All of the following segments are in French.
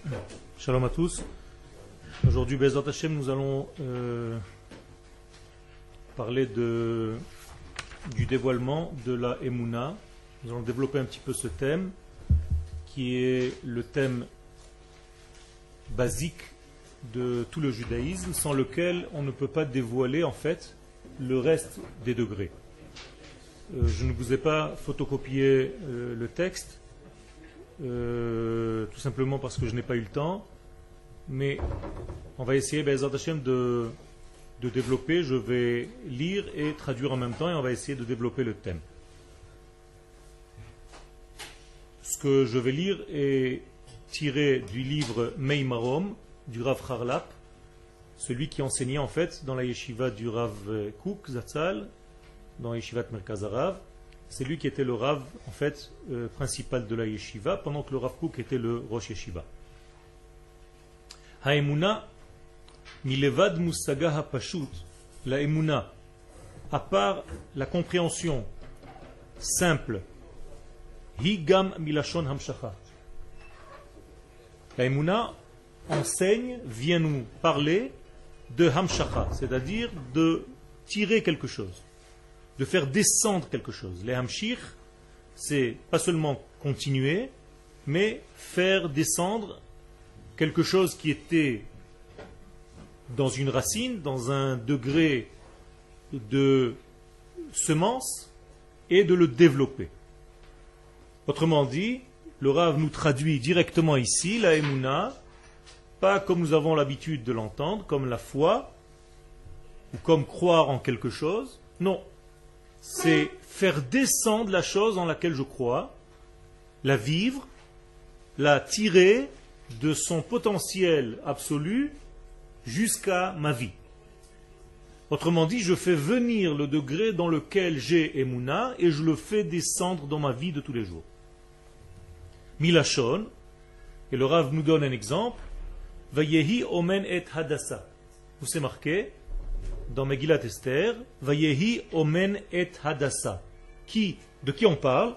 Shalom à tous. Aujourd'hui, Bezrat Hashem, nous allons parler du dévoilement de la Emouna. Nous allons développer un petit peu ce thème, qui est le thème basique de tout le judaïsme, sans lequel on ne peut pas dévoiler en fait le reste des degrés. Je ne vous ai pas photocopié le texte, tout simplement parce que je n'ai pas eu le temps, mais on va essayer Bezrat Hashem de développer. Je vais lire et traduire en même temps et on va essayer de développer le thème. Ce que je vais lire est tiré du livre Meimarom du Rav Harlap, celui qui enseignait en fait dans la yeshiva du Rav Kook Zatzal, dans la yeshivat Merkaz Harav. C'est lui qui était le Rav en fait principal de la yeshiva, pendant que le Rav Kook était le Rosh Yeshiva. Haemuna milevad musaga hapashut, la Emuna, à part la compréhension simple, higam milashon hamshacha. La Emuna enseigne, vient nous parler de hamshacha, c'est-à-dire de tirer quelque chose, de faire descendre quelque chose. Les hamshir, c'est pas seulement continuer, mais faire descendre quelque chose qui était dans une racine, dans un degré de semence, et de le développer. Autrement dit, le Rav nous traduit directement ici la Emouna, pas comme nous avons l'habitude de l'entendre, comme la foi, ou comme croire en quelque chose. Non, c'est faire descendre la chose en laquelle je crois, la vivre, la tirer de son potentiel absolu jusqu'à ma vie. Autrement dit, je fais venir le degré dans lequel j'ai Emouna et je le fais descendre dans ma vie de tous les jours. Milachon, et le Rav nous donne un exemple, Vayehi omen et hadassa. Vous c'est marqué dans Megillat Esther, Vayehi omen et hadassa. De qui on parle?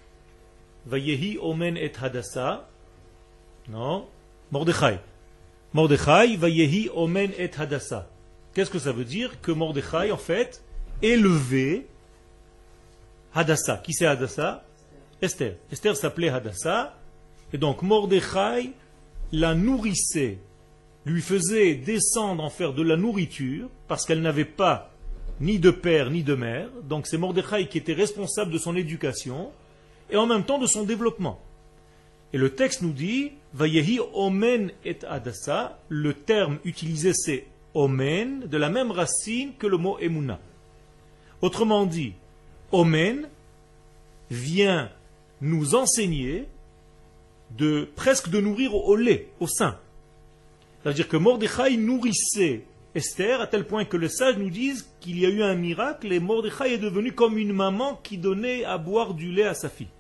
Vayehi omen et hadassa. Non, Mordechai. Mordechai, Vayehi omen et hadassa. Qu'est-ce que ça veut dire? Que Mordechai, en fait, élevait Hadassa. Qui c'est Hadassa? Esther. Esther s'appelait Hadassa. Et donc Mordechai la nourrissait, lui faisait descendre en faire de la nourriture, parce qu'elle n'avait pas ni de père ni de mère. Donc c'est Mordechai qui était responsable de son éducation et en même temps de son développement. Et le texte nous dit Vayehi omen et Hadassa. Le terme utilisé c'est omen, de la même racine que le mot Emouna. Autrement dit, omen vient nous enseigner presque de nourrir au lait, au sein. C'est-à-dire que Mordechai nourrissait Esther à tel point que les sages nous disent qu'il y a eu un miracle et Mordechai est devenu comme une maman qui donnait à boire du lait à sa fille.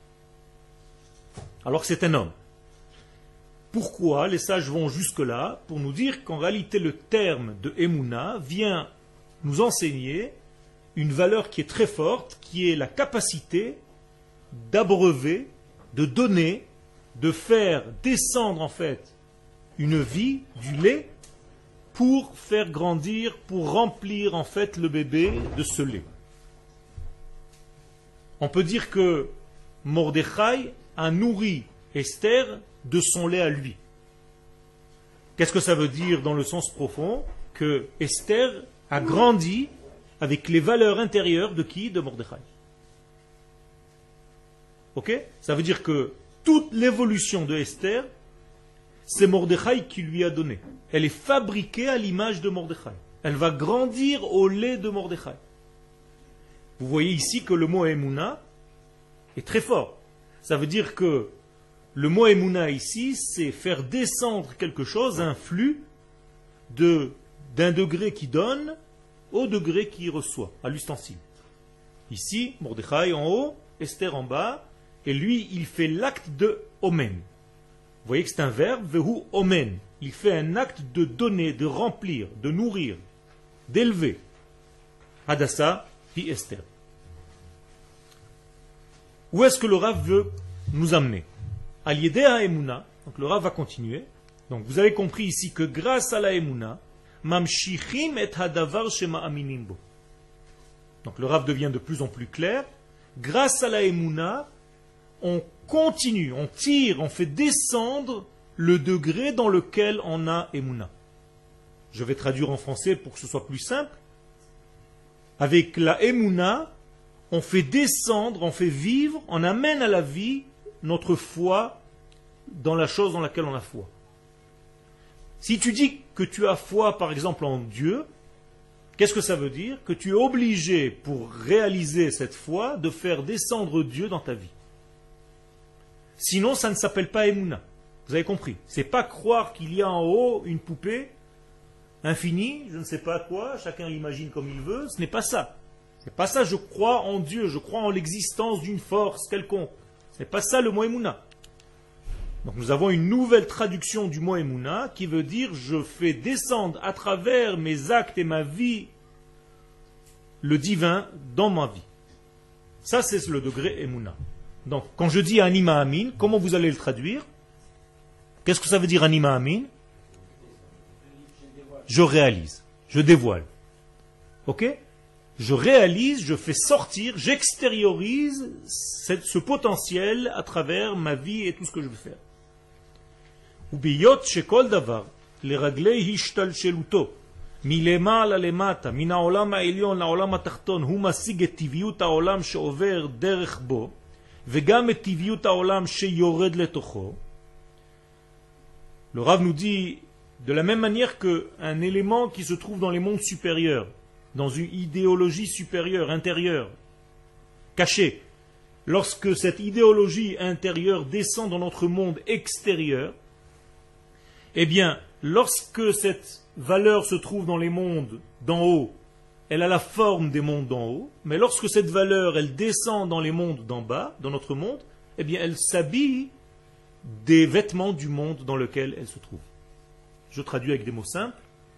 Alors que c'est un homme. Pourquoi les sages vont jusque-là? Pour nous dire qu'en réalité le terme de Emouna vient nous enseigner une valeur qui est très forte, qui est la capacité d'abreuver, de donner, de faire descendre en fait une vie, du lait, pour faire grandir, pour remplir en fait le bébé de ce lait. On peut dire que Mordechai a nourri Esther de son lait à lui. Qu'est-ce que ça veut dire dans le sens profond? Que Esther a grandi avec les valeurs intérieures de qui? De Mordechai. Ok? Ça veut dire que toute l'évolution de Esther, c'est Mordechai qui lui a donné. Elle est fabriquée à l'image de Mordechai. Elle va grandir au lait de Mordechai. Vous voyez ici que le mot Emouna est très fort. Ça veut dire que le mot Emouna ici, c'est faire descendre quelque chose, un flux, d'un degré qui donne au degré qui reçoit, à l'ustensile. Ici, Mordechai en haut, Esther en bas, et lui, il fait l'acte de omen. Vous voyez que c'est un verbe, vehu omen. Il fait un acte de donner, de remplir, de nourrir, d'élever. Hadassa, puis Esther. Où est-ce que le Rav veut nous amener? Al-Yedea Emouna, donc le Rav va continuer, Donc vous avez compris ici que grâce à la Emouna, mamshichim et hadavar shema'aminim bo. Donc le Rav devient de plus en plus clair. Grâce à la Emouna, on continue, on tire, on fait descendre le degré dans lequel on a Emouna. Je vais traduire en français pour que ce soit plus simple. Avec la Emouna, on fait descendre, on fait vivre, on amène à la vie notre foi dans la chose dans laquelle on a foi. Si tu dis que tu as foi, par exemple, en Dieu, qu'est-ce que ça veut dire? Que tu es obligé, pour réaliser cette foi, de faire descendre Dieu dans ta vie. Sinon, ça ne s'appelle pas Emouna. Vous avez compris? C'est pas croire qu'il y a en haut une poupée infinie, je ne sais pas quoi, chacun imagine comme il veut, ce n'est pas ça. C'est pas ça, je crois en Dieu, je crois en l'existence d'une force quelconque. Ce n'est pas ça le mot Emouna. Donc nous avons une nouvelle traduction du mot Emouna qui veut dire je fais descendre à travers mes actes et ma vie le divin dans ma vie. Ça c'est le degré Emouna. Donc quand je dis Anima Amin, comment vous allez le traduire? Qu'est-ce que ça veut dire Anima Amin? Je réalise, je dévoile. Ok? Je réalise, je fais sortir, j'extériorise ce potentiel à travers ma vie et tout ce que je veux faire. וביות שכל דבר לרגלי השתלשלותו מלמעלה למטה, מן העולם העליון לעולם התחתון, הוא משיג את טבעיות העולם שעובר דרך בו, וגם את טבעיות העולם שיורד לתוכו. Le Rav nous dit, de la même manière qu'un élément qui se trouve dans les mondes supérieurs, dans une idéologie supérieure, intérieure, cachée, lorsque cette idéologie intérieure descend dans notre monde extérieur, eh bien, lorsque cette valeur se trouve dans les mondes d'en haut, elle a la forme des mondes d'en haut, mais lorsque cette valeur, elle descend dans les mondes d'en bas, dans notre monde, eh bien, elle s'habille des vêtements du monde dans lequel elle se trouve. Je traduis avec des mots simples.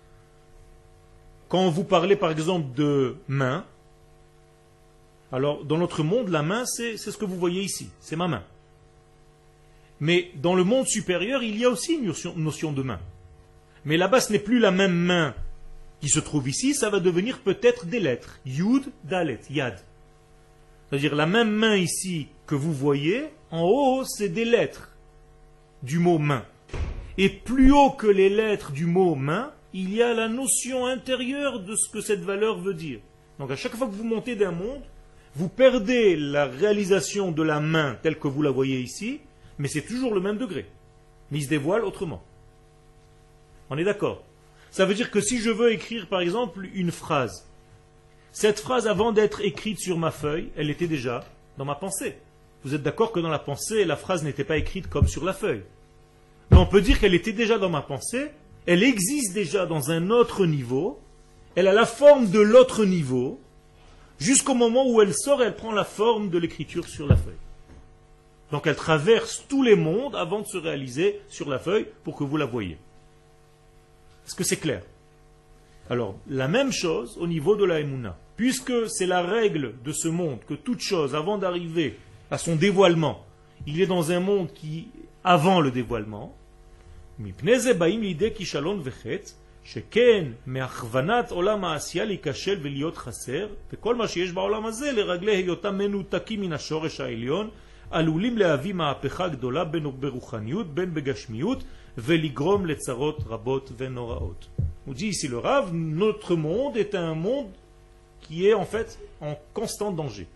Quand vous parlez, par exemple, de main, alors, dans notre monde, la main, c'est ce que vous voyez ici, c'est ma main. Mais dans le monde supérieur, il y a aussi une notion de main. Mais là-bas, ce n'est plus la même main qui se trouve ici, ça va devenir peut-être des lettres. Yud, Dalet, Yad. C'est-à-dire la même main ici que vous voyez, en haut, c'est des lettres du mot main. Et plus haut que les lettres du mot main, il y a la notion intérieure de ce que cette valeur veut dire. Donc à chaque fois que vous montez d'un monde, vous perdez la réalisation de la main telle que vous la voyez ici, mais c'est toujours le même degré. Mais il se dévoile autrement. On est d'accord? Ça veut dire que si je veux écrire par exemple une phrase, cette phrase avant d'être écrite sur ma feuille, elle était déjà dans ma pensée. Vous êtes d'accord que dans la pensée, la phrase n'était pas écrite comme sur la feuille. Mais on peut dire qu'elle était déjà dans ma pensée, elle existe déjà dans un autre niveau, elle a la forme de l'autre niveau, jusqu'au moment où elle sort et elle prend la forme de l'écriture sur la feuille. Donc elle traverse tous les mondes avant de se réaliser sur la feuille pour que vous la voyez. Est-ce que c'est clair? Alors, la même chose au niveau de la Emouna. Puisque c'est la règle de ce monde que toute chose, avant d'arriver à son dévoilement, il est dans un monde qui, avant le dévoilement, שכן מהכוונת עולם העשייה להיכשל ולהיות חסר, וכל מה שיש בעולם הזה לרגלי היותם מנותקים מן השורש העליון, עלולים להביא מהפכה גדולה בין ברוחניות בין בגשמיות ולגרום לצרות רבות ונוראות. On dit ici le Rav, notre monde est un monde qui est en fait en constant danger.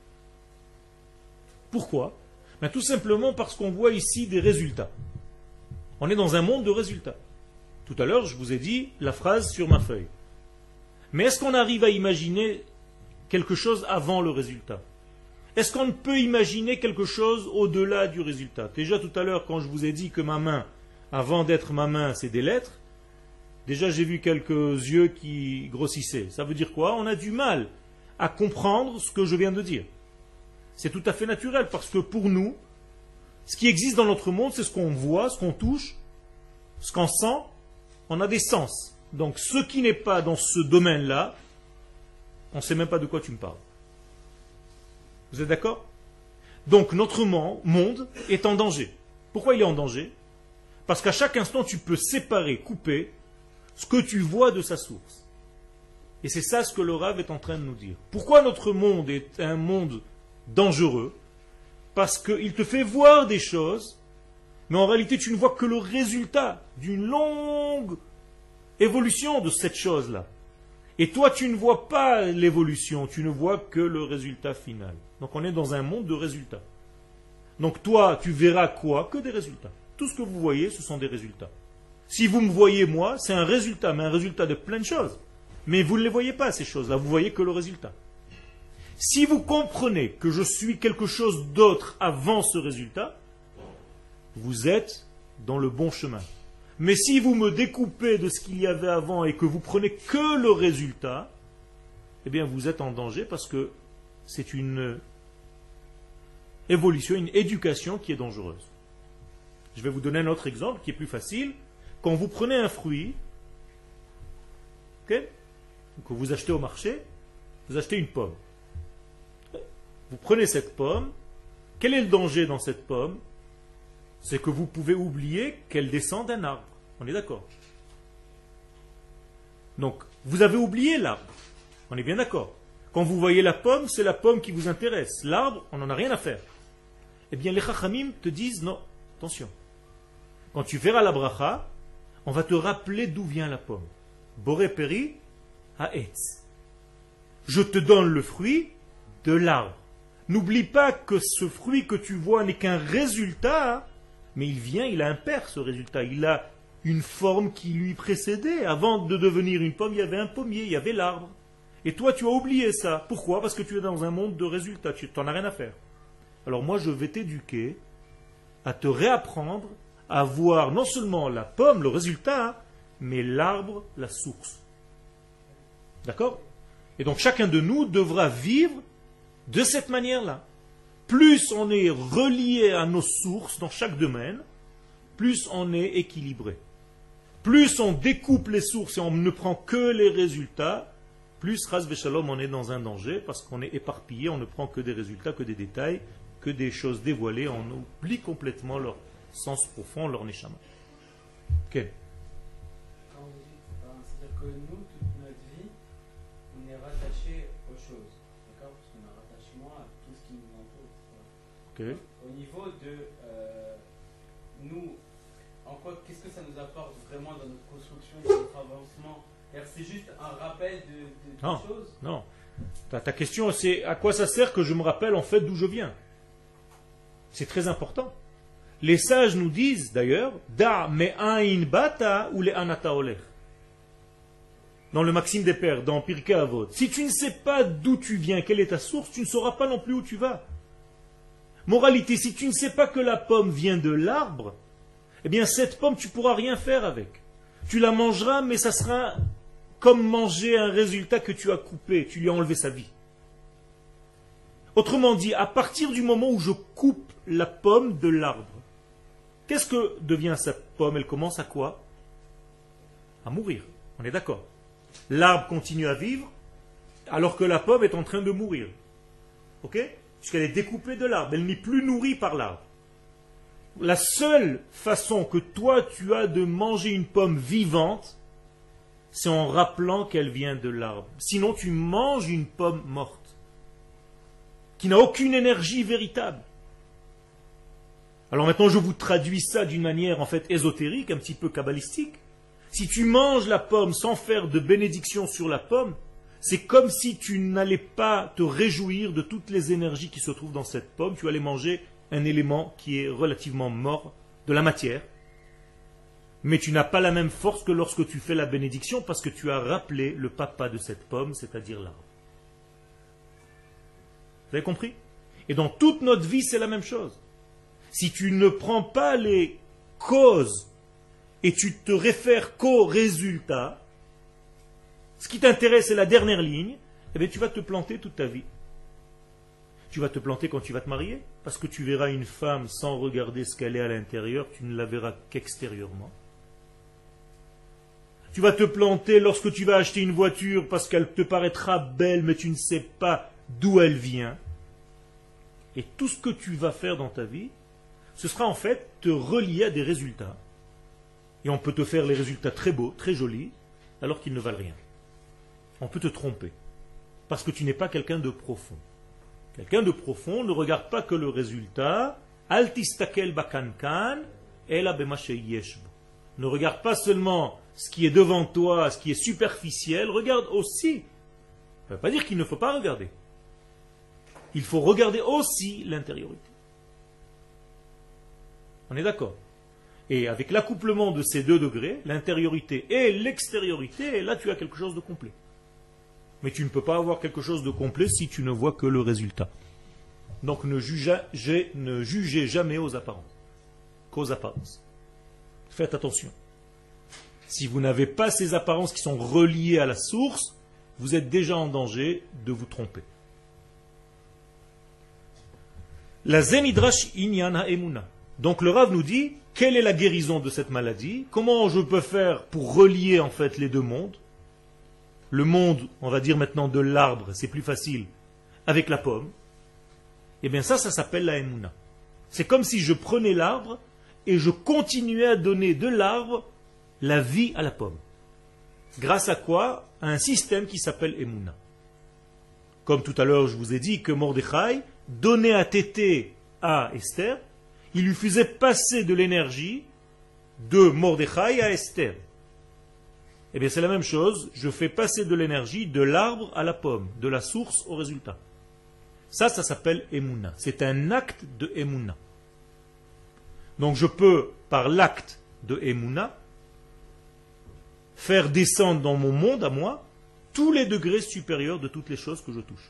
Pourquoi? Ben, tout simplement parce qu'on voit ici des résultats. On est dans un monde de résultats. Tout à l'heure, je vous ai dit la phrase sur ma feuille. Mais est-ce qu'on arrive à imaginer quelque chose avant le résultat? Est-ce qu'on peut imaginer quelque chose au-delà du résultat? Déjà tout à l'heure, quand je vous ai dit que ma main, avant d'être ma main, c'est des lettres, déjà j'ai vu quelques yeux qui grossissaient. Ça veut dire quoi? On a du mal à comprendre ce que je viens de dire. C'est tout à fait naturel, parce que pour nous, ce qui existe dans notre monde, c'est ce qu'on voit, ce qu'on touche, ce qu'on sent. On a des sens. Donc ce qui n'est pas dans ce domaine-là, on ne sait même pas de quoi tu me parles. Vous êtes d'accord? Donc notre monde est en danger. Pourquoi il est en danger? Parce qu'à chaque instant, tu peux séparer, couper ce que tu vois de sa source. Et c'est ça ce que le Rav est en train de nous dire. Pourquoi notre monde est un monde dangereux? Parce qu'il te fait voir des choses, mais en réalité tu ne vois que le résultat d'une longue évolution de cette chose-là. Et toi tu ne vois pas l'évolution, tu ne vois que le résultat final. Donc on est dans un monde de résultats. Donc toi tu verras quoi? Que des résultats. Tout ce que vous voyez, ce sont des résultats. Si vous me voyez moi, c'est un résultat, mais un résultat de plein de choses. Mais vous ne les voyez pas, ces choses-là, vous voyez que le résultat. Si vous comprenez que je suis quelque chose d'autre avant ce résultat, vous êtes dans le bon chemin. Mais si vous me découpez de ce qu'il y avait avant et que vous prenez que le résultat, eh bien vous êtes en danger parce que c'est une évolution, une éducation qui est dangereuse. Je vais vous donner un autre exemple qui est plus facile. Quand vous prenez un fruit, que vous achetez au marché, vous achetez une pomme. Vous prenez cette pomme, quel est le danger dans cette pomme? C'est que vous pouvez oublier qu'elle descend d'un arbre. On est d'accord? Donc, vous avez oublié l'arbre. On est bien d'accord? Quand vous voyez la pomme, c'est la pomme qui vous intéresse. L'arbre, on n'en a rien à faire. Eh bien, les chachamim te disent non, attention. Quand tu verras la bracha, on va te rappeler d'où vient la pomme. Boré peri haetz. Je te donne le fruit de l'arbre. N'oublie pas que ce fruit que tu vois n'est qu'un résultat, mais il a un père, ce résultat. Il a une forme qui lui précédait. Avant de devenir une pomme, il y avait un pommier, il y avait l'arbre. Et toi, tu as oublié ça. Pourquoi? Parce que tu es dans un monde de résultats. Tu n'en as rien à faire. Alors moi, je vais t'éduquer à te réapprendre à voir non seulement la pomme, le résultat, mais l'arbre, la source. D'accord? Et donc chacun de nous devra vivre de cette manière-là. Plus on est relié à nos sources dans chaque domaine, plus on est équilibré. Plus on découpe les sources et on ne prend que les résultats, plus, ras v'shalom, on est dans un danger parce qu'on est éparpillé, on ne prend que des résultats, que des détails, que des choses dévoilées, on oublie complètement leur sens profond, leur neshama. Okay. Quand vous dites, c'est-à-dire que nous, toute notre vie, on est rattaché aux choses. D'accord? Parce qu'on a un rattachement à tout ce qui nous entoure. Okay. Au niveau de nous, en quoi, qu'est-ce que ça nous apporte vraiment dans notre construction, dans notre avancement? C'est juste un rappel de choses? Non. Ta question, c'est à quoi ça sert que je me rappelle en fait d'où je viens? C'est très important. Les sages nous disent d'ailleurs, Da me'ain bata ou le anata olech. Dans le Maxime des Pères, dans Pirkei Avot, si tu ne sais pas d'où tu viens, quelle est ta source, tu ne sauras pas non plus où tu vas. Moralité, si tu ne sais pas que la pomme vient de l'arbre, eh bien cette pomme, tu ne pourras rien faire avec. Tu la mangeras, mais ça sera comme manger un résultat que tu as coupé, tu lui as enlevé sa vie. Autrement dit, à partir du moment où je coupe la pomme de l'arbre, qu'est-ce que devient cette pomme? Elle commence à quoi? À mourir. On est d'accord. L'arbre continue à vivre, alors que la pomme est en train de mourir. Ok? Puisqu'elle est découpée de l'arbre. Elle n'est plus nourrie par l'arbre. La seule façon que toi tu as de manger une pomme vivante, c'est en rappelant qu'elle vient de l'arbre. Sinon tu manges une pomme morte, qui n'a aucune énergie véritable. Alors maintenant je vous traduis ça d'une manière en fait ésotérique, un petit peu kabbalistique. Si tu manges la pomme sans faire de bénédiction sur la pomme, c'est comme si tu n'allais pas te réjouir de toutes les énergies qui se trouvent dans cette pomme. Tu allais manger un élément qui est relativement mort, de la matière. Mais tu n'as pas la même force que lorsque tu fais la bénédiction parce que tu as rappelé le papa de cette pomme, c'est-à-dire l'arbre. Vous avez compris? Et dans toute notre vie, c'est la même chose. Si tu ne prends pas les causes et tu te réfères qu'aux résultats, ce qui t'intéresse c'est la dernière ligne, eh bien tu vas te planter toute ta vie. Tu vas te planter quand tu vas te marier, parce que tu verras une femme sans regarder ce qu'elle est à l'intérieur, tu ne la verras qu'extérieurement. Tu vas te planter lorsque tu vas acheter une voiture parce qu'elle te paraîtra belle, mais tu ne sais pas d'où elle vient. Et tout ce que tu vas faire dans ta vie, ce sera en fait te relier à des résultats. Et on peut te faire les résultats très beaux, très jolis, alors qu'ils ne valent rien. On peut te tromper. Parce que tu n'es pas quelqu'un de profond. Quelqu'un de profond ne regarde pas que le résultat. Al tistakel bakankan, ela bema sheyesh bo. Ne regarde pas seulement ce qui est devant toi, ce qui est superficiel, regarde aussi. Ça ne veut pas dire qu'il ne faut pas regarder. Il faut regarder aussi l'intériorité. On est d'accord? Et avec l'accouplement de ces deux degrés, l'intériorité et l'extériorité, là tu as quelque chose de complet. Mais tu ne peux pas avoir quelque chose de complet si tu ne vois que le résultat. Donc ne jugez jamais aux apparences, qu'aux apparences. Faites attention. Si vous n'avez pas ces apparences qui sont reliées à la source, vous êtes déjà en danger de vous tromper. La zemidrash inyan ha'emuna. Donc le Rav nous dit, quelle est la guérison de cette maladie? Comment je peux faire pour relier en fait les deux mondes? Le monde, on va dire maintenant de l'arbre, c'est plus facile, avec la pomme. Eh bien ça s'appelle la emuna. C'est comme si je prenais l'arbre et je continuais à donner de l'arbre la vie à la pomme. Grâce à quoi? À un système qui s'appelle emuna. Comme tout à l'heure je vous ai dit que Mordechai donnait à téter à Esther, il lui faisait passer de l'énergie de Mordechai à Esther. Eh bien c'est la même chose, je fais passer de l'énergie de l'arbre à la pomme, de la source au résultat. Ça s'appelle Emouna. C'est un acte de Emouna. Donc je peux, par l'acte de Emouna, faire descendre dans mon monde à moi tous les degrés supérieurs de toutes les choses que je touche.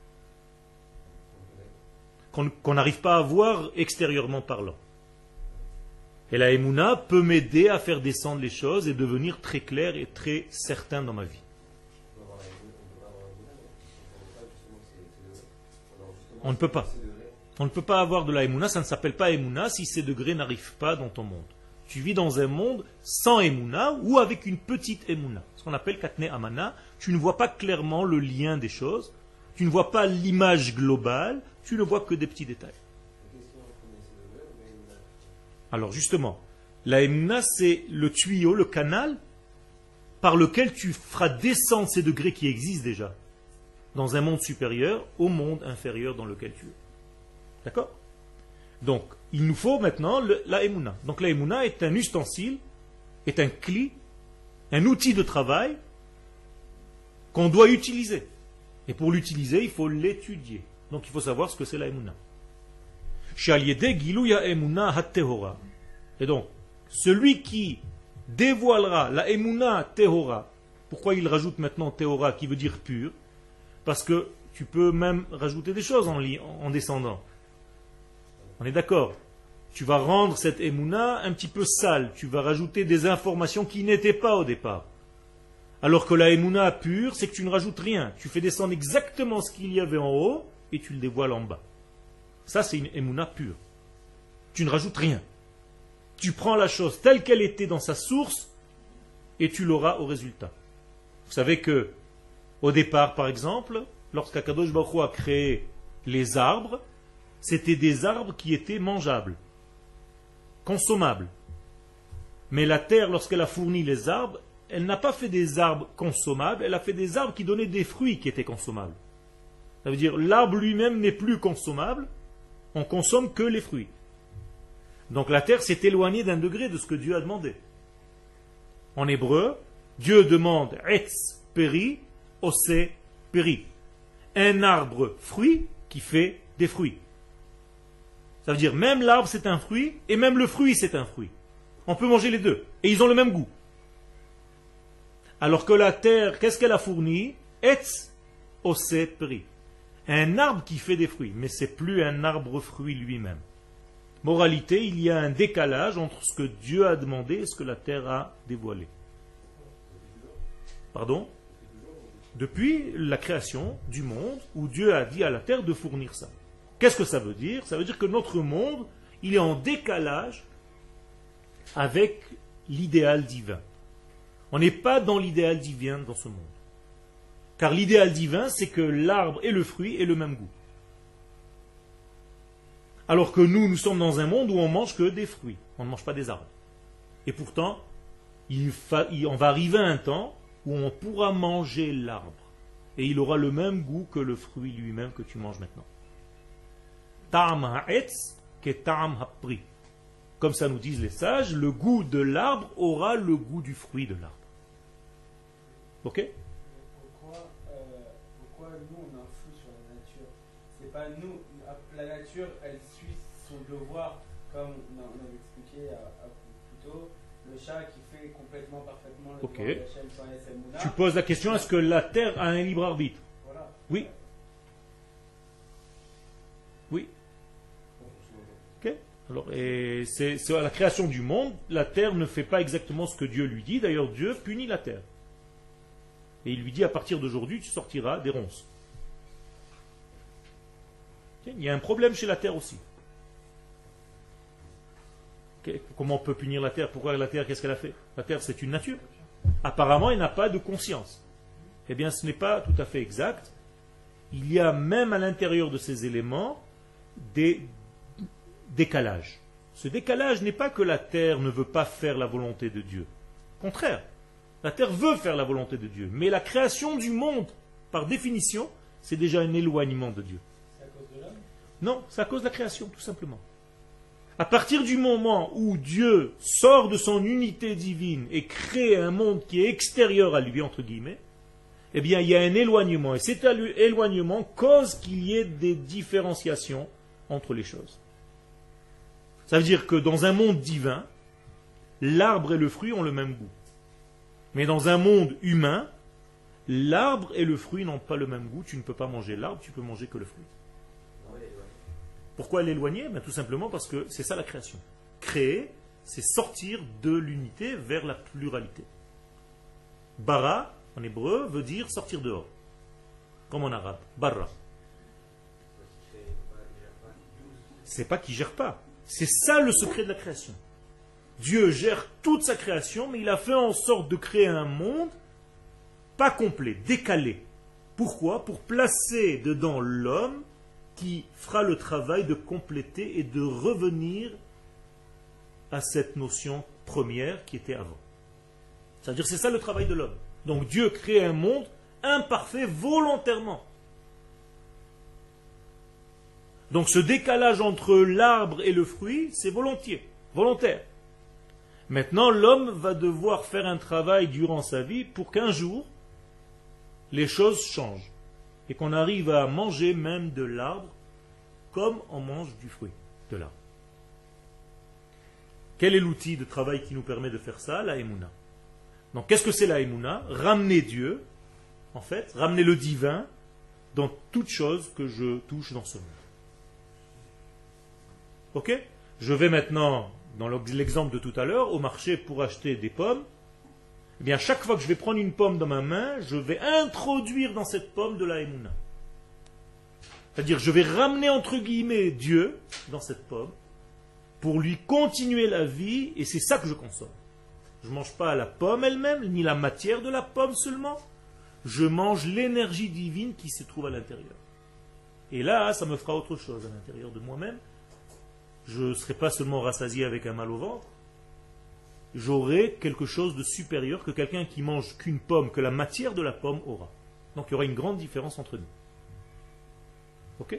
Qu'on n'arrive pas à voir extérieurement parlant. Et la Emouna peut m'aider à faire descendre les choses et devenir très clair et très certain dans ma vie. On ne peut pas. On ne peut pas avoir de la Emouna, ça ne s'appelle pas Emouna si ces degrés n'arrivent pas dans ton monde. Tu vis dans un monde sans Emouna ou avec une petite Emouna. Ce qu'on appelle Katne Amana. Tu ne vois pas clairement le lien des choses. Tu ne vois pas l'image globale. Tu ne vois que des petits détails. Alors justement, la Emouna c'est le tuyau, le canal par lequel tu feras descendre ces degrés qui existent déjà dans un monde supérieur au monde inférieur dans lequel tu es. D'accord? Donc, il nous faut maintenant la Emouna. Donc la Emouna est un ustensile, est un cli, un outil de travail qu'on doit utiliser. Et pour l'utiliser, il faut l'étudier. Donc il faut savoir ce que c'est la Emouna. Et donc, celui qui dévoilera la Emouna Tehora, pourquoi il rajoute maintenant Tehora qui veut dire pur? Parce que tu peux même rajouter des choses en descendant. On est d'accord? Tu vas rendre cette Emouna un petit peu sale. Tu vas rajouter des informations qui n'étaient pas au départ. Alors que la Emouna pure, c'est que tu ne rajoutes rien. Tu fais descendre exactement ce qu'il y avait en haut et tu le dévoiles en bas. Ça, c'est une Emouna pure. Tu ne rajoutes rien. Tu prends la chose telle qu'elle était dans sa source et tu l'auras au résultat. Vous savez que au départ, par exemple, lorsqu'Akadosh Baruch Hu a créé les arbres, c'était des arbres qui étaient mangeables, consommables. Mais la terre, lorsqu'elle a fourni les arbres, elle n'a pas fait des arbres consommables, elle a fait des arbres qui donnaient des fruits qui étaient consommables. Ça veut dire l'arbre lui-même n'est plus consommable, on consomme que les fruits. Donc la terre s'est éloignée d'un degré de ce que Dieu a demandé. En hébreu, Dieu demande etz peri, ose peri. Un arbre fruit qui fait des fruits. Ça veut dire même l'arbre c'est un fruit et même le fruit c'est un fruit. On peut manger les deux et ils ont le même goût. Alors que la terre, qu'est-ce qu'elle a fourni? Etz ose peri. Un arbre qui fait des fruits, mais c'est plus un arbre fruit lui-même. Moralité, il y a un décalage entre ce que Dieu a demandé et ce que la terre a dévoilé. Pardon? Depuis la création du monde, où Dieu a dit à la terre de fournir ça. Qu'est-ce que ça veut dire? Ça veut dire que notre monde, il est en décalage avec l'idéal divin. On n'est pas dans l'idéal divin dans ce monde. Car l'idéal divin, c'est que l'arbre et le fruit aient le même goût. Alors que nous sommes dans un monde où on mange que des fruits. On ne mange pas des arbres. Et pourtant, On va arriver à un temps où on pourra manger l'arbre. Et il aura le même goût que le fruit lui-même que tu manges maintenant. Ta'am ha'etz ke ta'am ha'pri. Comme ça nous disent les sages, le goût de l'arbre aura le goût du fruit de l'arbre. Ok? Pourquoi nous on influe sur la nature? C'est pas nous, la nature elle suit son devoir, comme on avait expliqué plus tôt, le chat qui fait complètement parfaitement le devoir d'Hachem sans Esemuna. Tu poses la question, est-ce que la terre a un libre arbitre? Voilà. Oui. Oui. Ok. Alors, et c'est à la création du monde, la terre ne fait pas exactement ce que Dieu lui dit. D'ailleurs, Dieu punit la terre. Et il lui dit, à partir d'aujourd'hui, tu sortiras des ronces. Okay. Il y a un problème chez la terre aussi. Okay. Comment on peut punir la terre? Pourquoi la terre, qu'est-ce qu'elle a fait? La terre, c'est une nature. Apparemment, elle n'a pas de conscience. Eh bien, ce n'est pas tout à fait exact. Il y a même à l'intérieur de ces éléments des décalages. Ce décalage n'est pas que la terre ne veut pas faire la volonté de Dieu. Au contraire, la terre veut faire la volonté de Dieu. Mais la création du monde, par définition, c'est déjà un éloignement de Dieu. C'est à cause de l'homme? Non, c'est à cause de la création, tout simplement. À partir du moment où Dieu sort de son unité divine et crée un monde qui est extérieur à lui, entre guillemets, eh bien, il y a un éloignement. Et cet éloignement cause qu'il y ait des différenciations entre les choses. Ça veut dire que dans un monde divin, l'arbre et le fruit ont le même goût. Mais dans un monde humain, l'arbre et le fruit n'ont pas le même goût. Tu ne peux pas manger l'arbre, tu peux manger que le fruit. Pourquoi l'éloigner? Tout simplement parce que c'est ça la création. Créer, c'est sortir de l'unité vers la pluralité. Bara, en hébreu, veut dire sortir dehors. Comme en arabe. Barra. C'est pas qu'il gère pas. C'est ça le secret de la création. Dieu gère toute sa création, mais il a fait en sorte de créer un monde pas complet, décalé. Pourquoi? Pour placer dedans l'homme qui fera le travail de compléter et de revenir à cette notion première qui était avant. C'est-à-dire c'est ça le travail de l'homme. Donc Dieu crée un monde imparfait volontairement. Donc ce décalage entre l'arbre et le fruit, c'est volontaire. Maintenant, l'homme va devoir faire un travail durant sa vie pour qu'un jour, les choses changent. Et qu'on arrive à manger même de l'arbre comme on mange du fruit de l'arbre. Quel est l'outil de travail qui nous permet de faire ça? La Emouna. Donc qu'est-ce que c'est la Emouna? Ramener Dieu, en fait, ramener le divin dans toute chose que je touche dans ce monde. Ok? Je vais maintenant, dans l'exemple de tout à l'heure, au marché pour acheter des pommes. Eh bien, chaque fois que je vais prendre une pomme dans ma main, je vais introduire dans cette pomme de la Emouna. C'est-à-dire, je vais ramener entre guillemets Dieu dans cette pomme pour lui continuer la vie, et c'est ça que je consomme. Je ne mange pas la pomme elle-même, ni la matière de la pomme seulement. Je mange l'énergie divine qui se trouve à l'intérieur. Et là, ça me fera autre chose à l'intérieur de moi-même. Je ne serai pas seulement rassasié avec un mal au ventre. J'aurai quelque chose de supérieur que quelqu'un qui mange qu'une pomme, que la matière de la pomme aura. Donc il y aura une grande différence entre nous. Ok?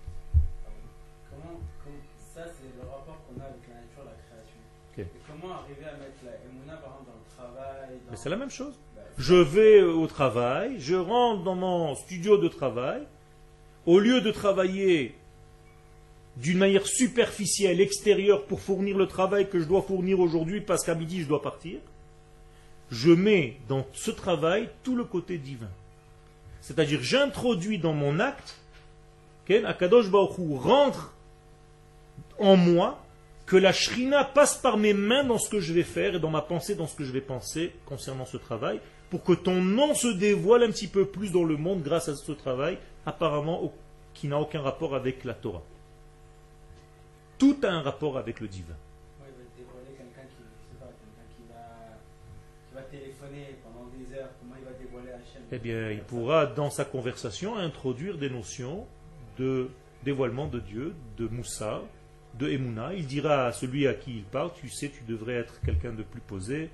Ça, c'est le rapport qu'on a avec la nature, la création. Okay. Et comment arriver à mettre la Emouna, par exemple, dans le travail Mais c'est la même chose. Je vais au travail, je rentre dans mon studio de travail. Au lieu de travailler d'une manière superficielle, extérieure, pour fournir le travail que je dois fournir aujourd'hui, parce qu'à midi je dois partir, je mets dans ce travail tout le côté divin. C'est-à-dire, j'introduis dans mon acte, Akadosh Baruch Hu rentre en moi, que la Shrina passe par mes mains dans ce que je vais faire, et dans ma pensée, dans ce que je vais penser concernant ce travail, pour que ton nom se dévoile un petit peu plus dans le monde grâce à ce travail, apparemment qui n'a aucun rapport avec la Torah. Tout a un rapport avec le divin. Il va dévoiler quelqu'un qui va téléphoner pendant des heures. Comment il va dévoiler Hachem? Eh bien, il pourra, dans sa conversation, introduire des notions de dévoilement de Dieu, de Moussa, de Emouna. Il dira à celui à qui il parle, tu sais, tu devrais être quelqu'un de plus posé,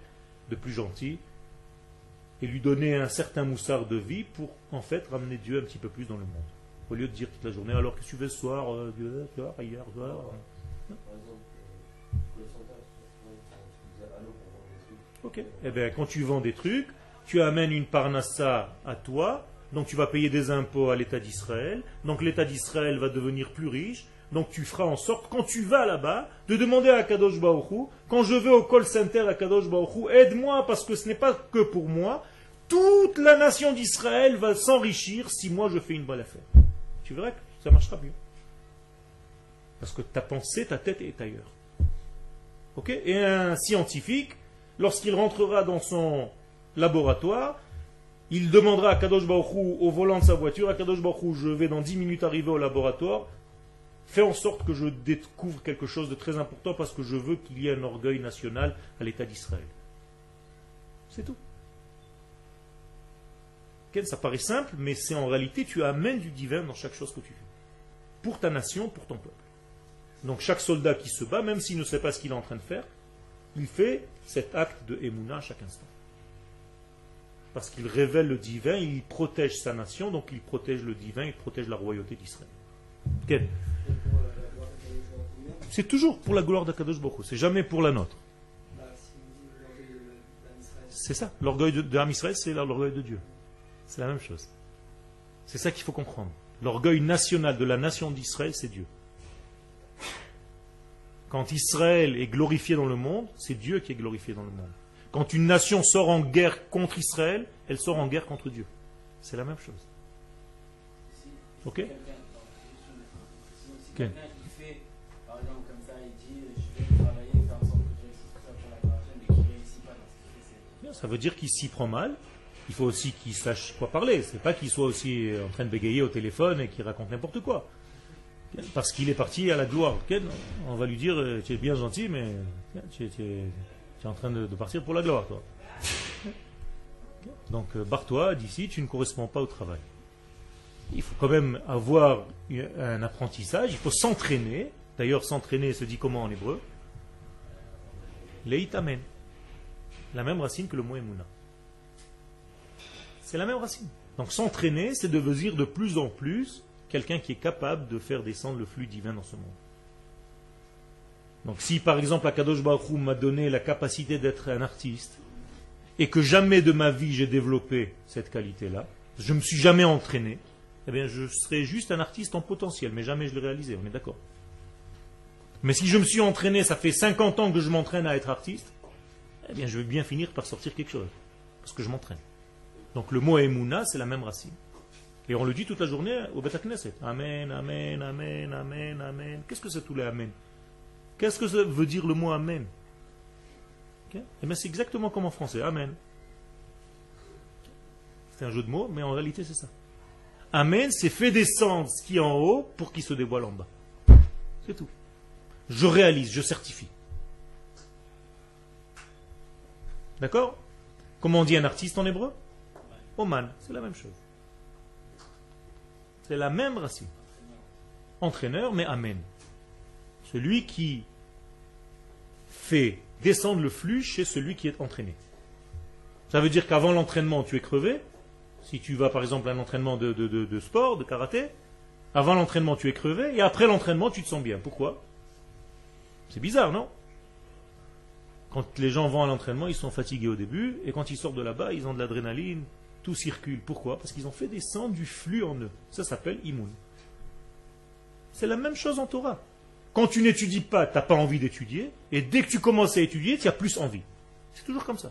de plus gentil et lui donner un certain moussard de vie pour en fait ramener Dieu un petit peu plus dans le monde. Au lieu de dire toute la journée, alors qu'est-ce que tu fais ce soir, Dieu, hier, soir. Par exemple, pour le chantage, tu disais allô pour vendre des trucs. Ok. Eh bien, quand tu vends des trucs, tu amènes une parnassa à toi, donc tu vas payer des impôts à l'État d'Israël, donc l'État d'Israël va devenir plus riche, donc tu feras en sorte, quand tu vas là-bas, de demander à Kadosh Baruch Hu, quand je vais au call center à Kadosh Baruch Hu, aide-moi parce que ce n'est pas que pour moi, toute la nation d'Israël va s'enrichir si moi je fais une bonne affaire. Tu verras que ça marchera mieux. Parce que ta pensée, ta tête est ailleurs. Ok? Et un scientifique, lorsqu'il rentrera dans son laboratoire, il demandera à Kadosh Baruch Hu, au volant de sa voiture, à Kadosh Baruch Hu, je vais dans 10 minutes arriver au laboratoire, fais en sorte que je découvre quelque chose de très important parce que je veux qu'il y ait un orgueil national à l'État d'Israël. C'est tout. Ça paraît simple, mais c'est en réalité, tu amènes du divin dans chaque chose que tu fais. Pour ta nation, pour ton peuple. Donc chaque soldat qui se bat, même s'il ne sait pas ce qu'il est en train de faire, il fait cet acte de Emouna à chaque instant. Parce qu'il révèle le divin, il protège sa nation, donc il protège le divin, il protège la royauté d'Israël. Okay. C'est toujours pour la gloire d'Akadosh Baruch Hu, c'est jamais pour la nôtre. C'est ça, l'orgueil de l'âme Israël, c'est l'orgueil de Dieu. C'est la même chose. C'est ça qu'il faut comprendre. L'orgueil national de la nation d'Israël, c'est Dieu. Quand Israël est glorifié dans le monde, c'est Dieu qui est glorifié dans le monde. Quand une nation sort en guerre contre Israël, elle sort en guerre contre Dieu. C'est la même chose. Ok? Si quelqu'un qui fait, par exemple, comme ça, il dit je vais travailler, faire en sorte que je réussisse tout ça pour la prochaine, mais qu'il ne réussit pas dans ce qu'il fait. Ça veut dire qu'il s'y prend mal. Il faut aussi qu'il sache quoi parler. C'est pas qu'il soit aussi en train de bégayer au téléphone et qu'il raconte n'importe quoi. Parce qu'il est parti à la gloire. On va lui dire tu es bien gentil, mais tu es en train de partir pour la gloire, toi. Donc barre-toi d'ici, tu ne corresponds pas au travail. Il faut quand même avoir un apprentissage, il faut s'entraîner. D'ailleurs, s'entraîner se dit comment en hébreu? Leit amen. La même racine que le mot Emouna. C'est la même racine. Donc s'entraîner, c'est devenir de plus en plus quelqu'un qui est capable de faire descendre le flux divin dans ce monde. Donc si par exemple Akadosh Baruch Hu m'a donné la capacité d'être un artiste et que jamais de ma vie j'ai développé cette qualité-là, je ne me suis jamais entraîné, eh bien je serai juste un artiste en potentiel, mais jamais je l'ai réalisé, on est d'accord. Mais si je me suis entraîné, ça fait 50 ans que je m'entraîne à être artiste, eh bien je vais bien finir par sortir quelque chose, parce que je m'entraîne. Donc le mot Emouna, c'est la même racine. Et on le dit toute la journée au Beth Knesset. Amen, amen, amen, amen, amen. Qu'est-ce que c'est tous les amen? Qu'est-ce que ça veut dire le mot amen? Eh bien c'est exactement comme en français, amen. C'est un jeu de mots, mais en réalité c'est ça. Amen, c'est fait descendre ce qui est en haut pour qu'il se dévoile en bas. C'est tout. Je réalise, je certifie. D'accord? Comment on dit un artiste en hébreu? Oman, c'est la même chose. C'est la même racine. Entraîneur, mais amen. Celui qui fait descendre le flux chez celui qui est entraîné. Ça veut dire qu'avant l'entraînement, tu es crevé. Si tu vas par exemple à un entraînement de sport, de karaté, avant l'entraînement, tu es crevé, et après l'entraînement, tu te sens bien. Pourquoi? C'est bizarre, non? Quand les gens vont à l'entraînement, ils sont fatigués au début, et quand ils sortent de là-bas, ils ont de l'adrénaline, tout circule. Pourquoi? Parce qu'ils ont fait descendre du flux en eux. Ça s'appelle imoun. C'est la même chose en Torah. Quand tu n'étudies pas, tu n'as pas envie d'étudier, et dès que tu commences à étudier, tu as plus envie. C'est toujours comme ça.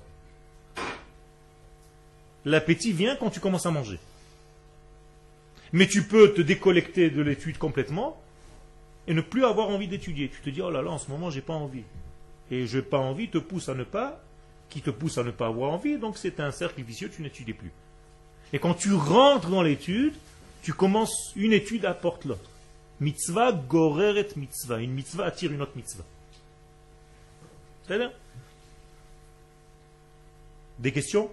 L'appétit vient quand tu commences à manger. Mais tu peux te déconnecter de l'étude complètement et ne plus avoir envie d'étudier. Tu te dis, oh là là, en ce moment, j'ai pas envie. Et je n'ai pas envie te pousse à ne pas, qui te pousse à ne pas avoir envie, donc c'est un cercle vicieux, tu n'étudies plus. Et quand tu rentres dans l'étude, tu commences, une étude apporte l'autre. Mitzvah goreret mitzvah. Une mitzvah attire une autre mitzvah. C'est-à-dire? Des questions?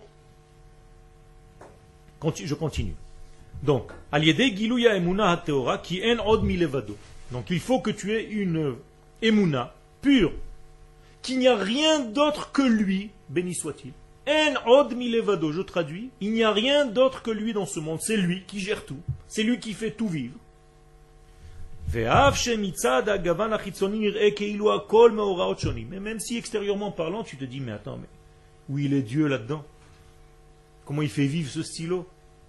Je continue. Donc, Aliede Gilouya Emouna Hateora qui en od milevado. Donc, il faut que tu aies une Emouna pure, qu'il n'y a rien d'autre que lui béni soit-il. En od milevado, je traduis, il n'y a rien d'autre que lui dans ce monde, c'est lui qui gère tout, c'est lui qui fait tout vivre. Mais même si extérieurement parlant, tu te dis, mais attends, mais où il est Dieu là-dedans? Comment il fait vivre ce stylo?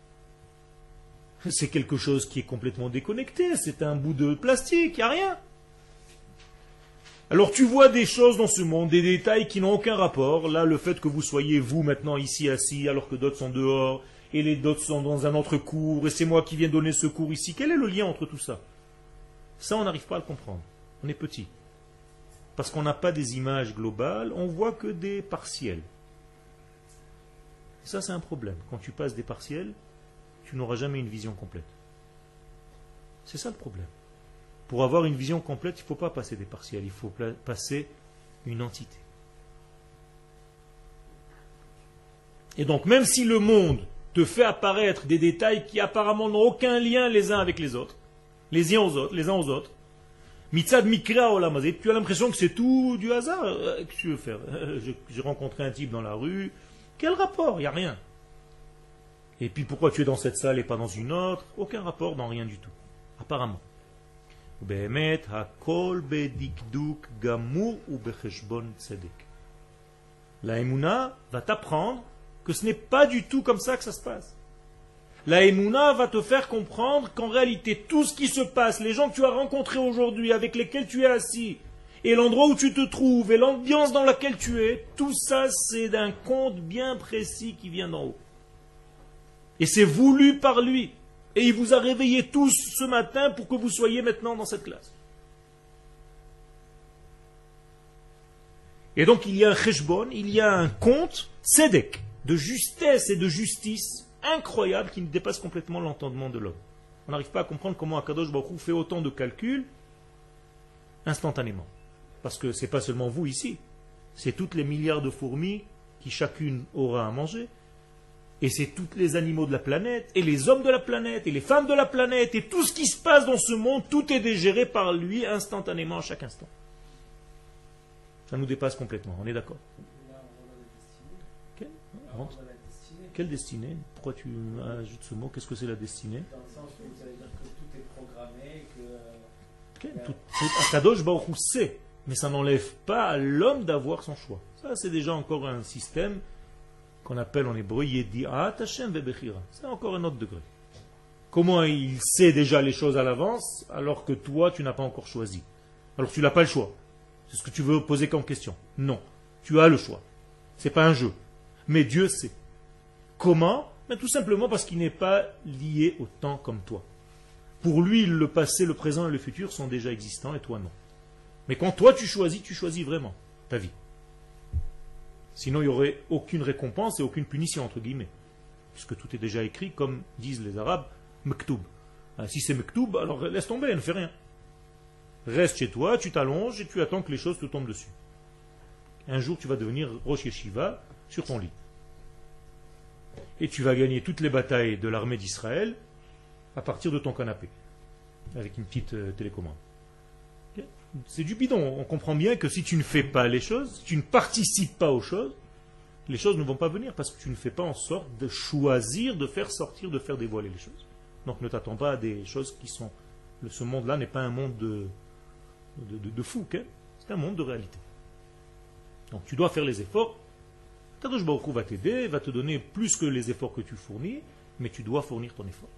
C'est quelque chose qui est complètement déconnecté, c'est un bout de plastique, il n'y a rien. Alors tu vois des choses dans ce monde, des détails qui n'ont aucun rapport. Là, le fait que vous soyez vous maintenant ici assis alors que d'autres sont dehors, et les d'autres sont dans un autre cours, et c'est moi qui viens donner ce cours ici. Quel est le lien entre tout ça? Ça, on n'arrive pas à le comprendre. On est petit. Parce qu'on n'a pas des images globales, on voit que des partiels. Ça, c'est un problème. Quand tu passes des partiels, tu n'auras jamais une vision complète. C'est ça le problème. Pour avoir une vision complète, il ne faut pas passer des partiels, il faut passer une entité. Et donc, même si le monde te fait apparaître des détails qui apparemment n'ont aucun lien les uns avec les autres, les uns aux autres, mitzad mikra olamazé, tu as l'impression que c'est tout du hasard. Qu'est-ce que tu veux faire? J'ai rencontré un type dans la rue. Quel rapport? Il n'y a rien. Et puis pourquoi tu es dans cette salle et pas dans une autre? Aucun rapport dans rien du tout. Apparemment. La Emouna va t'apprendre que ce n'est pas du tout comme ça que ça se passe. La Emouna va te faire comprendre qu'en réalité, tout ce qui se passe, les gens que tu as rencontrés aujourd'hui, avec lesquels tu es assis, et l'endroit où tu te trouves, et l'ambiance dans laquelle tu es, tout ça, c'est d'un conte bien précis qui vient d'en haut. Et c'est voulu par lui. Et il vous a réveillés tous ce matin pour que vous soyez maintenant dans cette classe. Et donc il y a un cheshbon, il y a un compte, tzedek, de justesse et de justice incroyable qui dépasse complètement l'entendement de l'homme. On n'arrive pas à comprendre comment Akadosh Baruch Hu fait autant de calculs instantanément. Parce que ce n'est pas seulement vous ici, c'est toutes les milliards de fourmis qui chacune aura à manger. Et c'est tous les animaux de la planète, et les hommes de la planète, et les femmes de la planète, et tout ce qui se passe dans ce monde, tout est géré par lui instantanément à chaque instant. Ça nous dépasse complètement, on est d'accord? Quelle destinée? Pourquoi tu ajoutes ce mot? Qu'est-ce que c'est la destinée? Dans le sens où ça veut dire que tout est programmé, que... Akadosh Baruch Hu sait, mais ça n'enlève pas à l'homme d'avoir son choix. Ça, c'est déjà encore un système qu'on appelle en hébreu Yedi'at Hashem ve'bechira. C'est encore un autre degré. Comment il sait déjà les choses à l'avance alors que toi tu n'as pas encore choisi? Alors tu n'as pas le choix. C'est ce que tu veux poser comme question. Non, tu as le choix. C'est pas un jeu. Mais Dieu sait. Comment? Mais tout simplement parce qu'il n'est pas lié au temps comme toi. Pour lui, le passé, le présent et le futur sont déjà existants et toi non. Mais quand toi tu choisis vraiment ta vie. Sinon, il n'y aurait aucune récompense et aucune punition, entre guillemets. Puisque tout est déjà écrit, comme disent les Arabes, mektoub. Si c'est mektoub, alors laisse tomber, ne fais rien. Reste chez toi, tu t'allonges et tu attends que les choses te tombent dessus. Un jour, tu vas devenir Rosh Yeshiva sur ton lit. Et tu vas gagner toutes les batailles de l'armée d'Israël à partir de ton canapé. Avec une petite télécommande. C'est du bidon. On comprend bien que si tu ne fais pas les choses, si tu ne participes pas aux choses, les choses ne vont pas venir parce que tu ne fais pas en sorte de choisir, de faire sortir, de faire dévoiler les choses. Donc ne t'attends pas à des choses qui sont... Ce monde-là n'est pas un monde de fou, okay? C'est un monde de réalité. Donc tu dois faire les efforts. Kadosh Baruch Hu va t'aider, va te donner plus que les efforts que tu fournis, mais tu dois fournir ton effort.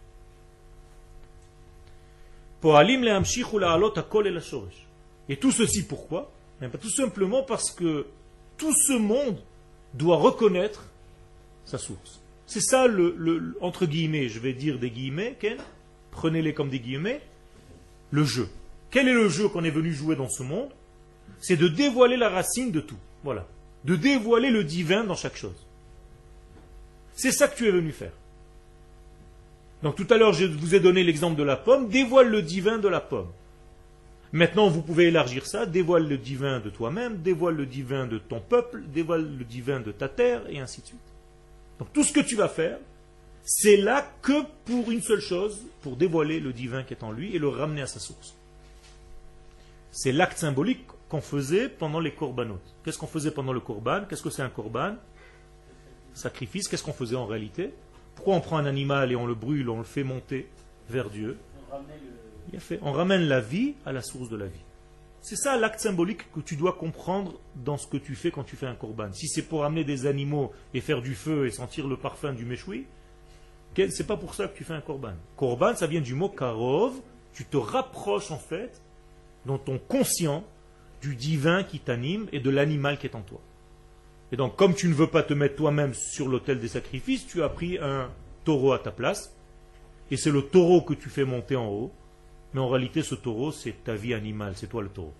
Et tout ceci pourquoi? Tout simplement parce que tout ce monde doit reconnaître sa source. C'est ça entre guillemets, je vais dire des guillemets, prenez-les comme des guillemets, le jeu. Quel est le jeu qu'on est venu jouer dans ce monde? C'est de dévoiler la racine de tout. Voilà. De dévoiler le divin dans chaque chose. C'est ça que tu es venu faire. Donc tout à l'heure, je vous ai donné l'exemple de la pomme, dévoile le divin de la pomme. Maintenant, vous pouvez élargir ça, dévoile le divin de toi-même, dévoile le divin de ton peuple, dévoile le divin de ta terre, et ainsi de suite. Donc tout ce que tu vas faire, c'est là que pour une seule chose, pour dévoiler le divin qui est en lui et le ramener à sa source. C'est l'acte symbolique qu'on faisait pendant les korbanot. Qu'est-ce qu'on faisait pendant le korban? Qu'est-ce que c'est un korban? Sacrifice. Qu'est-ce qu'on faisait en réalité? Pourquoi on prend un animal et on le brûle, on le fait monter vers Dieu? On ramène la vie à la source de la vie. C'est ça l'acte symbolique que tu dois comprendre dans ce que tu fais quand tu fais un korban. Si c'est pour amener des animaux et faire du feu et sentir le parfum du méchoui, c'est pas pour ça que tu fais un korban. Korban, ça vient du mot karov. Tu te rapproches en fait, dans ton conscient, du divin qui t'anime et de l'animal qui est en toi. Et donc, comme tu ne veux pas te mettre toi-même sur l'autel des sacrifices, tu as pris un taureau à ta place, et c'est le taureau que tu fais monter en haut, mais en réalité, ce taureau, c'est ta vie animale, c'est toi le taureau.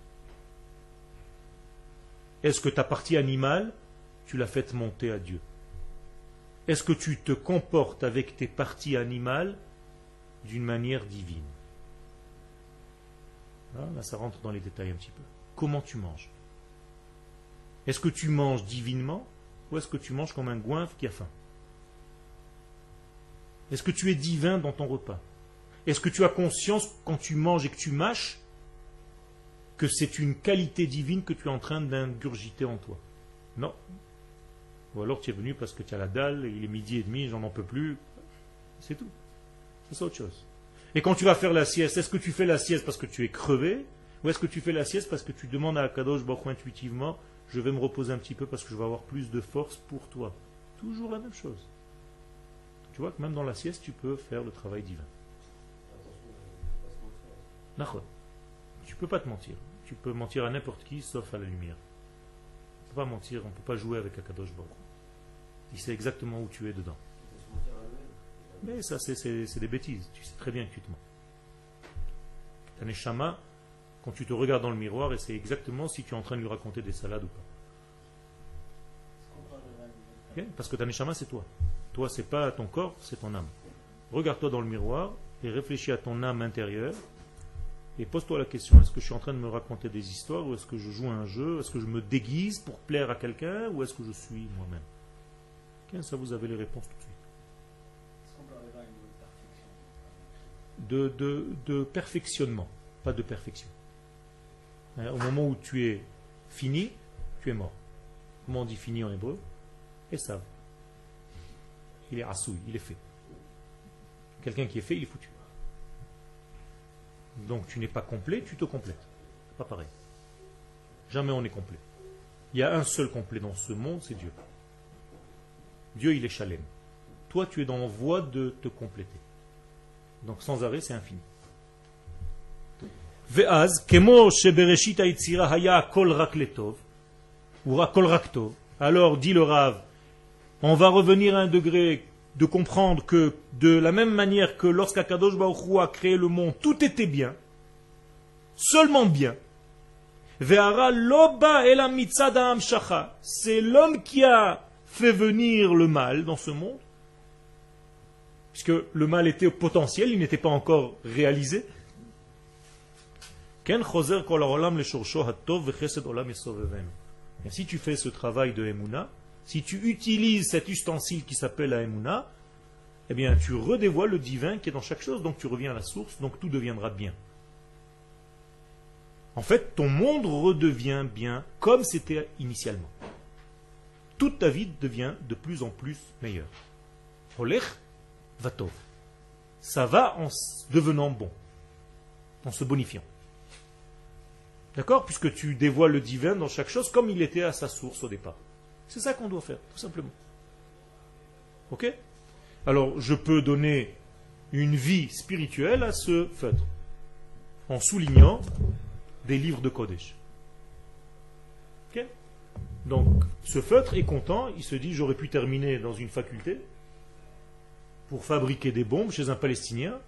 Est-ce que ta partie animale, tu l'as faite monter à Dieu? Est-ce que tu te comportes avec tes parties animales d'une manière divine? Là, ça rentre dans les détails un petit peu. Comment tu manges? Est-ce que tu manges divinement ou est-ce que tu manges comme un goinfre qui a faim? Est-ce que tu es divin dans ton repas? Est-ce que tu as conscience quand tu manges et que tu mâches que c'est une qualité divine que tu es en train d'ingurgiter en toi? Non. Ou alors tu es venu parce que tu as la dalle, il est 12h30, j'en peux plus. C'est tout. C'est autre chose. Et quand tu vas faire la sieste, est-ce que tu fais la sieste parce que tu es crevé? Ou est-ce que tu fais la sieste parce que tu demandes à Akadosh Baruch Hu intuitivement, je vais me reposer un petit peu parce que je vais avoir plus de force pour toi? Toujours la même chose. Tu vois que même dans la sieste, tu peux faire le travail divin. Tu ne peux pas te mentir. Tu peux mentir à n'importe qui sauf à la lumière. On ne peut pas mentir, on ne peut pas jouer avec Akadosh Baruch Hu. Il sait exactement où tu es dedans. Mais ça, c'est des bêtises. Tu sais très bien que tu te mens. Ta neshama, quand tu te regardes dans le miroir, et c'est exactement si tu es en train de lui raconter des salades ou pas. Okay? Parce que ta neshama, c'est toi. Toi, c'est pas ton corps, c'est ton âme. Regarde-toi dans le miroir et réfléchis à ton âme intérieure et pose-toi la question, est-ce que je suis en train de me raconter des histoires ou est-ce que je joue à un jeu? Est-ce que je me déguise pour plaire à quelqu'un ou est-ce que je suis moi-même? Okay? Ça, vous avez les réponses tout de suite. De perfectionnement, pas de perfection. Au moment où tu es fini, tu es mort. Comment on dit fini en hébreu? Esav. Il est assoui, il est fait. Quelqu'un qui est fait, il est foutu. Donc tu n'es pas complet, tu te complètes. Pas pareil. Jamais on est complet. Il y a un seul complet dans ce monde, c'est Dieu. Dieu, il est shalem. Toi, tu es dans la voie de te compléter. Donc sans arrêt, c'est infini. Ve'az, kemo shebereshit haitzira haya kol rak letov, ou kol rak tov. Alors, dit le Rav, on va revenir à un degré de comprendre que de la même manière que lorsqu'Akadosh Baruch Hu a créé le monde, tout était bien, seulement bien. Ve'ara loba ela mitzad ha'amshacha. C'est l'homme qui a fait venir le mal dans ce monde, puisque le mal était potentiel, il n'était pas encore réalisé. Si tu fais ce travail de Emouna, si tu utilises cet ustensile qui s'appelle la Emouna, eh bien tu redévoiles le divin qui est dans chaque chose, donc tu reviens à la source, donc tout deviendra bien. En fait, ton monde redevient bien comme c'était initialement. Toute ta vie devient de plus en plus meilleure. Olech vatov. Ça va en devenant bon, en se bonifiant. D'accord? Puisque tu dévoiles le divin dans chaque chose comme il était à sa source au départ. C'est ça qu'on doit faire, tout simplement. Ok? Alors, je peux donner une vie spirituelle à ce feutre, en soulignant des livres de Kodesh. Ok? Donc, ce feutre est content, il se dit, j'aurais pu terminer dans une faculté pour fabriquer des bombes chez un Palestinien.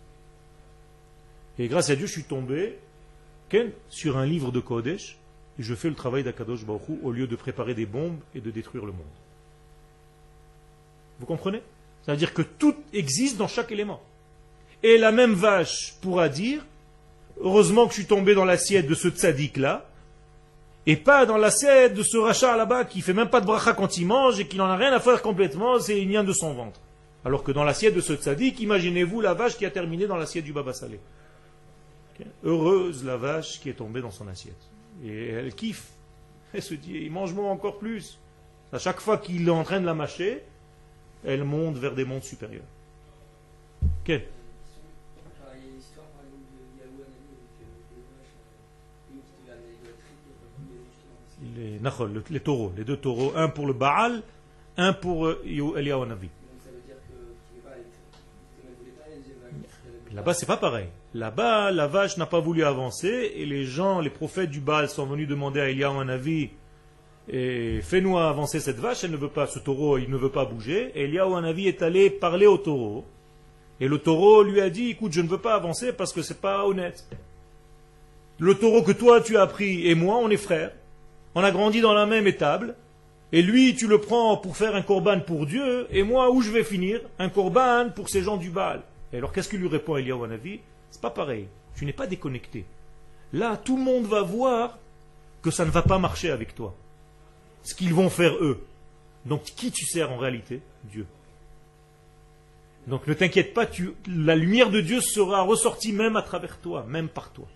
Et grâce à Dieu, je suis tombé sur un livre de Kodesh et je fais le travail d'Akadosh Baruch Hu au lieu de préparer des bombes et de détruire le monde. Vous comprenez? C'est-à-dire que tout existe dans chaque élément. Et la même vache pourra dire, heureusement que je suis tombé dans l'assiette de ce tzaddik-là, et pas dans l'assiette de ce rachat là-bas qui fait même pas de bracha quand il mange et qui n'en a rien à faire complètement, c'est une lien de son ventre. Alors que dans l'assiette de ce tzaddik, imaginez-vous la vache qui a terminé dans l'assiette du Baba Salé. Okay. Heureuse la vache qui est tombée dans son assiette. Et elle kiffe. Elle se dit, il mange moins encore plus. À chaque fois qu'il est en train de la mâcher, elle monte vers des mondes supérieurs. Ok. Alors, il y a une histoire par exemple de Yahou Anani avec des vaches, une qui devient une idolâtrie, et justement. Les taureaux, les deux taureaux, un pour le Baal, un pour Eliyahu Hanavi. Donc ça veut dire que tu ne veux pas être. Tu ne voulais pas être des vaches. Là-bas, c'est pas pareil. Là-bas, la vache n'a pas voulu avancer et les gens, les prophètes du Baal sont venus demander à Eliyahu Hanavi et fais-nous avancer cette vache, elle ne veut pas, ce taureau, il ne veut pas bouger. Et Eliyahu Hanavi est allé parler au taureau et le taureau lui a dit, écoute, je ne veux pas avancer parce que c'est pas honnête. Le taureau que toi tu as pris et moi, on est frères. On a grandi dans la même étable. Et lui, tu le prends pour faire un korban pour Dieu, et moi, où je vais finir? Un korban pour ces gens du Baal. Et alors, qu'est-ce qu'il lui répond Eliyahu Hanavi? C'est pas pareil. Tu n'es pas déconnecté. Là, tout le monde va voir que ça ne va pas marcher avec toi. Ce qu'ils vont faire eux. Donc, qui tu sers en réalité? Dieu. Donc, ne t'inquiète pas, la lumière de Dieu sera ressortie même à travers toi, même par toi.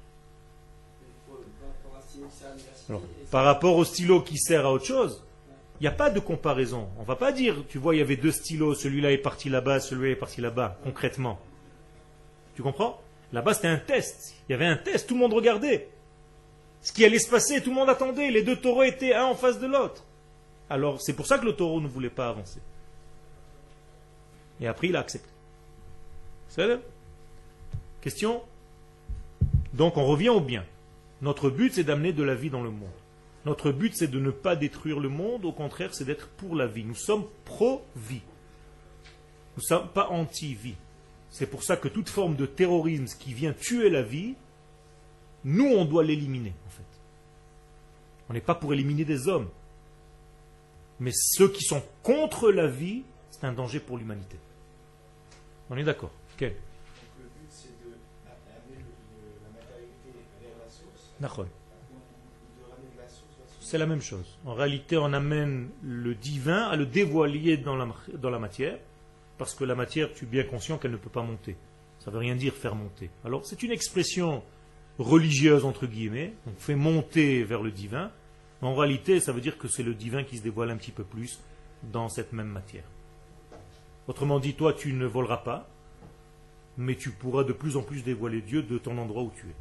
Alors, par rapport au stylo qui sert à autre chose, il n'y a pas de comparaison. On ne va pas dire, tu vois, il y avait deux stylos, celui-là est parti là-bas, celui-là est parti là-bas, concrètement. Tu comprends? Là-bas, c'était un test. Il y avait un test, tout le monde regardait. Ce qui allait se passer, tout le monde attendait. Les deux taureaux étaient un en face de l'autre. Alors, c'est pour ça que le taureau ne voulait pas avancer. Et après, il a accepté. C'est là? Question? Donc, on revient au bien. Notre but, c'est d'amener de la vie dans le monde. Notre but, c'est de ne pas détruire le monde. Au contraire, c'est d'être pour la vie. Nous sommes pro-vie. Nous ne sommes pas anti-vie. C'est pour ça que toute forme de terrorisme qui vient tuer la vie, nous, on doit l'éliminer, en fait. On n'est pas pour éliminer des hommes. Mais ceux qui sont contre la vie, c'est un danger pour l'humanité. On est d'accord? Quel? Donc le but, c'est d'amener la matérialité vers la source. D'accord. C'est C'est la même chose. En réalité, on amène le divin à le dévoiler dans la matière, parce que la matière, tu es bien conscient qu'elle ne peut pas monter. Ça ne veut rien dire faire monter. Alors, c'est une expression religieuse, entre guillemets. On fait monter vers le divin. Mais en réalité, ça veut dire que c'est le divin qui se dévoile un petit peu plus dans cette même matière. Autrement dit, toi, tu ne voleras pas, mais tu pourras de plus en plus dévoiler Dieu de ton endroit où tu es.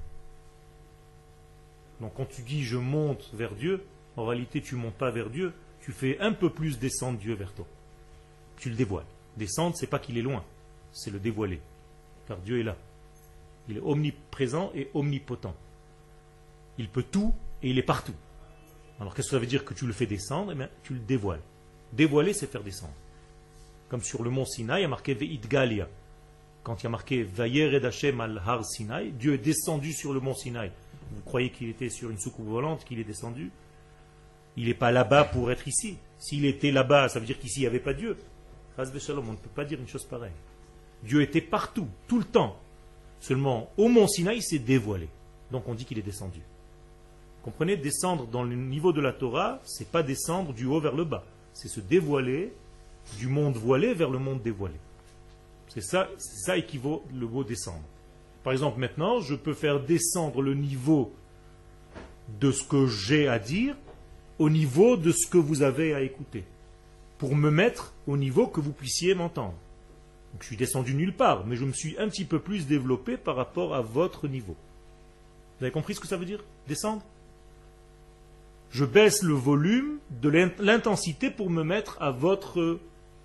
Donc quand tu dis je monte vers Dieu, en réalité tu ne montes pas vers Dieu, tu fais un peu plus descendre Dieu vers toi. Tu le dévoiles. Descendre, c'est pas qu'il est loin, c'est le dévoiler. Car Dieu est là. Il est omniprésent et omnipotent. Il peut tout et il est partout. Alors qu'est-ce que ça veut dire que tu le fais descendre? Eh bien, tu le dévoiles. Dévoiler, c'est faire descendre. Comme sur le mont Sinaï, il y a marqué Ve'idgalia. Quand il y a marqué Vayered Hashem al Har Sinaï, Dieu est descendu sur le mont Sinaï. Vous croyez qu'il était sur une soucoupe volante, qu'il est descendu? Il n'est pas là-bas pour être ici. S'il était là-bas, ça veut dire qu'ici il n'y avait pas Dieu. On ne peut pas dire une chose pareille. Dieu était partout, tout le temps. Seulement, au mont Sinaï, il s'est dévoilé. Donc on dit qu'il est descendu. Comprenez, descendre dans le niveau de la Torah, c'est pas descendre du haut vers le bas. C'est se dévoiler du monde voilé vers le monde dévoilé. C'est ça équivaut le mot descendre. Par exemple, maintenant, je peux faire descendre le niveau de ce que j'ai à dire au niveau de ce que vous avez à écouter, pour me mettre au niveau que vous puissiez m'entendre. Donc, je suis descendu nulle part, mais je me suis un petit peu plus développé par rapport à votre niveau. Vous avez compris ce que ça veut dire, descendre? Je baisse le volume de l'intensité pour me mettre à votre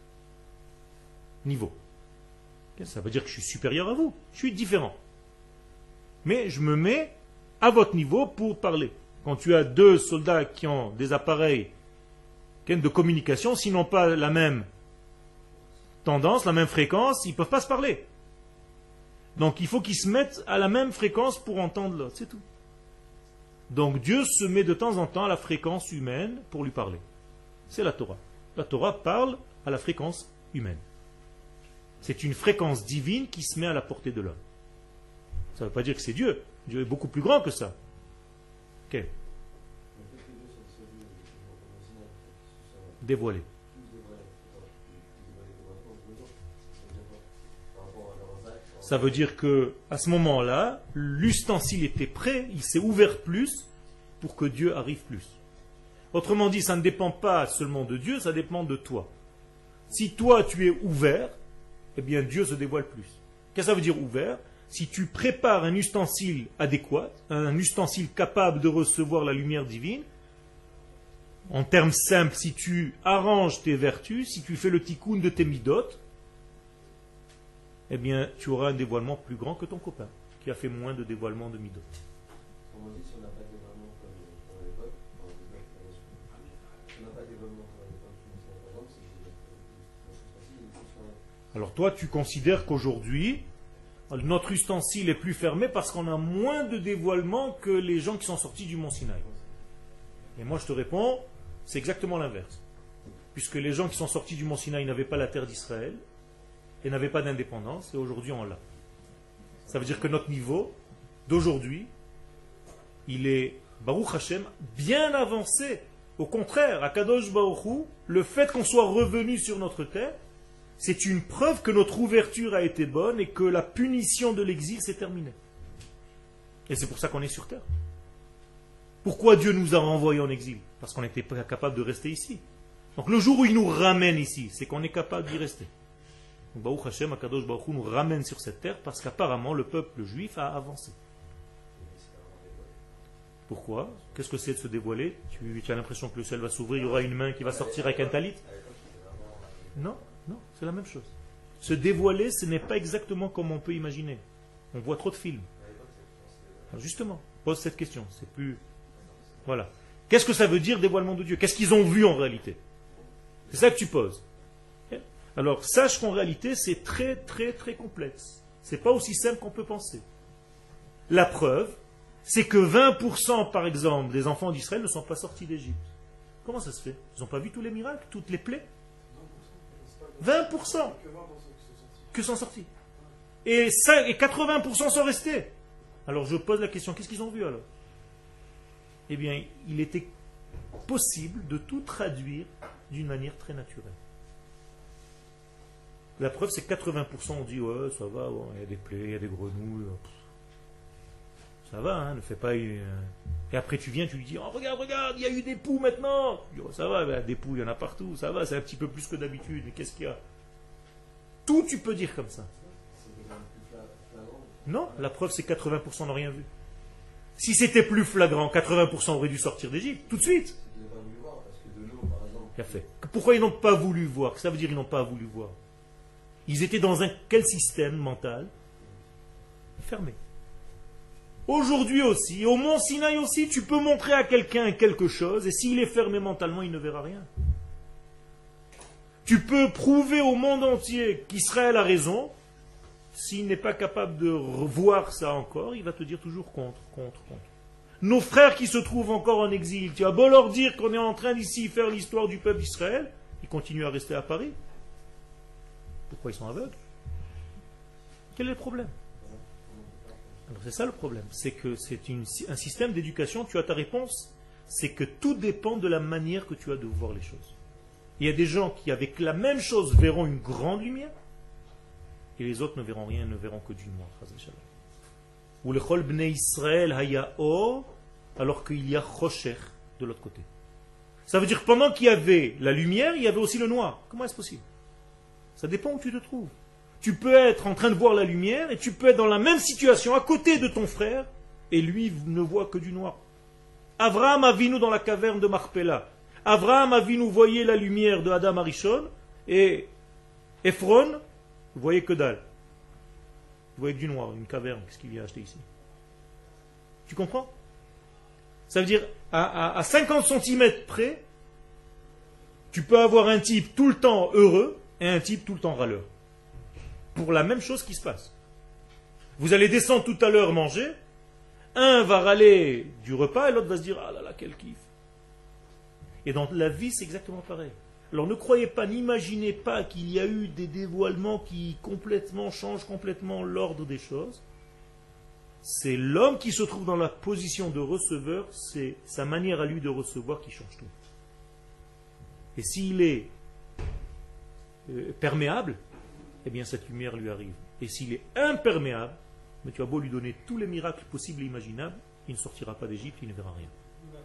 niveau. Ça veut dire que je suis supérieur à vous, je suis différent. Mais je me mets à votre niveau pour parler. Quand tu as deux soldats qui ont des appareils de communication, s'ils n'ont pas la même tendance, la même fréquence, ils ne peuvent pas se parler. Donc il faut qu'ils se mettent à la même fréquence pour entendre l'autre, c'est tout. Donc Dieu se met de temps en temps à la fréquence humaine pour lui parler. C'est la Torah. La Torah parle à la fréquence humaine. C'est une fréquence divine qui se met à la portée de l'homme. Ça ne veut pas dire que c'est Dieu. Dieu est beaucoup plus grand que ça. Ok. Dévoilé. Ça veut dire que à ce moment-là, l'ustensile était prêt, il s'est ouvert plus, pour que Dieu arrive plus. Autrement dit, ça ne dépend pas seulement de Dieu, ça dépend de toi. Si toi tu es ouvert, eh bien Dieu se dévoile plus. Qu'est-ce que ça veut dire ouvert? Si tu prépares un ustensile adéquat, un ustensile capable de recevoir la lumière divine, en termes simples, si tu arranges tes vertus, si tu fais le tikkun de tes midot, eh bien tu auras un dévoilement plus grand que ton copain, qui a fait moins de dévoilement de midot. On dit si on n'a pas de dévoilement comme à l'époque, si on n'a pas de dévoilement comme à l'époque, par exemple, c'est Alors toi, tu considères qu'aujourd'hui, notre ustensile est plus fermé parce qu'on a moins de dévoilement que les gens qui sont sortis du mont Sinaï. Et moi, je te réponds, c'est exactement l'inverse. Puisque les gens qui sont sortis du mont Sinaï n'avaient pas la terre d'Israël et n'avaient pas d'indépendance, et aujourd'hui on l'a. Ça veut dire que notre niveau d'aujourd'hui, il est, Baruch Hashem, bien avancé. Au contraire, à Kadosh Baruch Hu, le fait qu'on soit revenu sur notre terre, c'est une preuve que notre ouverture a été bonne et que la punition de l'exil s'est terminée. Et c'est pour ça qu'on est sur terre. Pourquoi Dieu nous a renvoyés en exil? Parce qu'on n'était pas capable de rester ici. Donc le jour où il nous ramène ici, c'est qu'on est capable d'y rester. Donc Baruch Hashem, Akadosh Baruch Hu nous ramène sur cette terre parce qu'apparemment le peuple juif a avancé. Pourquoi? Qu'est-ce que c'est de se dévoiler? Tu as l'impression que le ciel va s'ouvrir, il y aura une main qui va sortir avec un talit? Non, non, c'est la même chose. Se dévoiler, ce n'est pas exactement comme on peut imaginer. On voit trop de films. Alors justement, pose cette question. C'est plus... Voilà. Qu'est-ce que ça veut dire dévoilement de Dieu? Qu'est-ce qu'ils ont vu en réalité? C'est ça que tu poses. Alors sache qu'en réalité, c'est très très très complexe. C'est pas aussi simple qu'on peut penser. La preuve, c'est que 20% par exemple des enfants d'Israël ne sont pas sortis d'Égypte. Comment ça se fait? Ils n'ont pas vu tous les miracles, toutes les plaies? 20% que sont sortis. Et 80% sont restés. Alors je pose la question, qu'est-ce qu'ils ont vu alors? Eh bien, il était possible de tout traduire d'une manière très naturelle. La preuve, c'est que 80% ont dit, ouais, ça va, bon, il y a des plaies, il y a des grenouilles. Ça va, hein, ne fais pas... Et après tu viens, tu lui dis, oh, regarde, il y a eu des poux maintenant. Tu dis, oh, ça va, ben, des poux, il y en a partout, ça va, c'est un petit peu plus que d'habitude, mais qu'est-ce qu'il y a? Tout tu peux dire comme ça. Non, la preuve c'est que 80% n'ont rien vu. Si c'était plus flagrant, 80% auraient dû sortir d'Égypte, tout de suite. Qu'a fait? Pourquoi ils n'ont pas voulu voir? Ça veut dire qu'ils n'ont pas voulu voir. Ils étaient dans quel système mental? Fermé. Aujourd'hui aussi, au mont Sinaï aussi, tu peux montrer à quelqu'un quelque chose, et s'il est fermé mentalement, il ne verra rien. Tu peux prouver au monde entier qu'Israël a raison. S'il n'est pas capable de revoir ça encore, il va te dire toujours contre. Nos frères qui se trouvent encore en exil, tu as beau leur dire qu'on est en train d'ici faire l'histoire du peuple d'Israël, ils continuent à rester à Paris. Pourquoi ils sont aveugles? Quel est le problème? Alors c'est ça le problème, c'est que c'est un système d'éducation, tu as ta réponse, c'est que tout dépend de la manière que tu as de voir les choses. Il y a des gens qui avec la même chose verront une grande lumière, et les autres ne verront rien, ne verront que du noir. Ou le chol bnei Israël haya or, alors qu'il y a chosher de l'autre côté. Ça veut dire que pendant qu'il y avait la lumière, il y avait aussi le noir. Comment est-ce possible? Ça dépend où tu te trouves. Tu peux être en train de voir la lumière et tu peux être dans la même situation à côté de ton frère et lui ne voit que du noir. Avraham Avinu dans la caverne de Marpella. Avraham Avinu voyait la lumière de Adam Arishon et Ephron voyait que dalle. Il voyait que du noir, une caverne. Qu'est-ce qu'il vient acheter ici? Tu comprends? Ça veut dire à 50 cm près, tu peux avoir un type tout le temps heureux et un type tout le temps râleur. Pour la même chose qui se passe. Vous allez descendre tout à l'heure manger, un va râler du repas et l'autre va se dire ah là là quel kiff. Et dans la vie c'est exactement pareil. Alors ne croyez pas, n'imaginez pas qu'il y a eu des dévoilements qui changent complètement l'ordre des choses. C'est l'homme qui se trouve dans la position de receveur, c'est sa manière à lui de recevoir qui change tout. Et s'il est perméable, eh bien cette lumière lui arrive. Et s'il est imperméable, mais tu as beau lui donner tous les miracles possibles et imaginables, il ne sortira pas d'Égypte, il ne verra rien.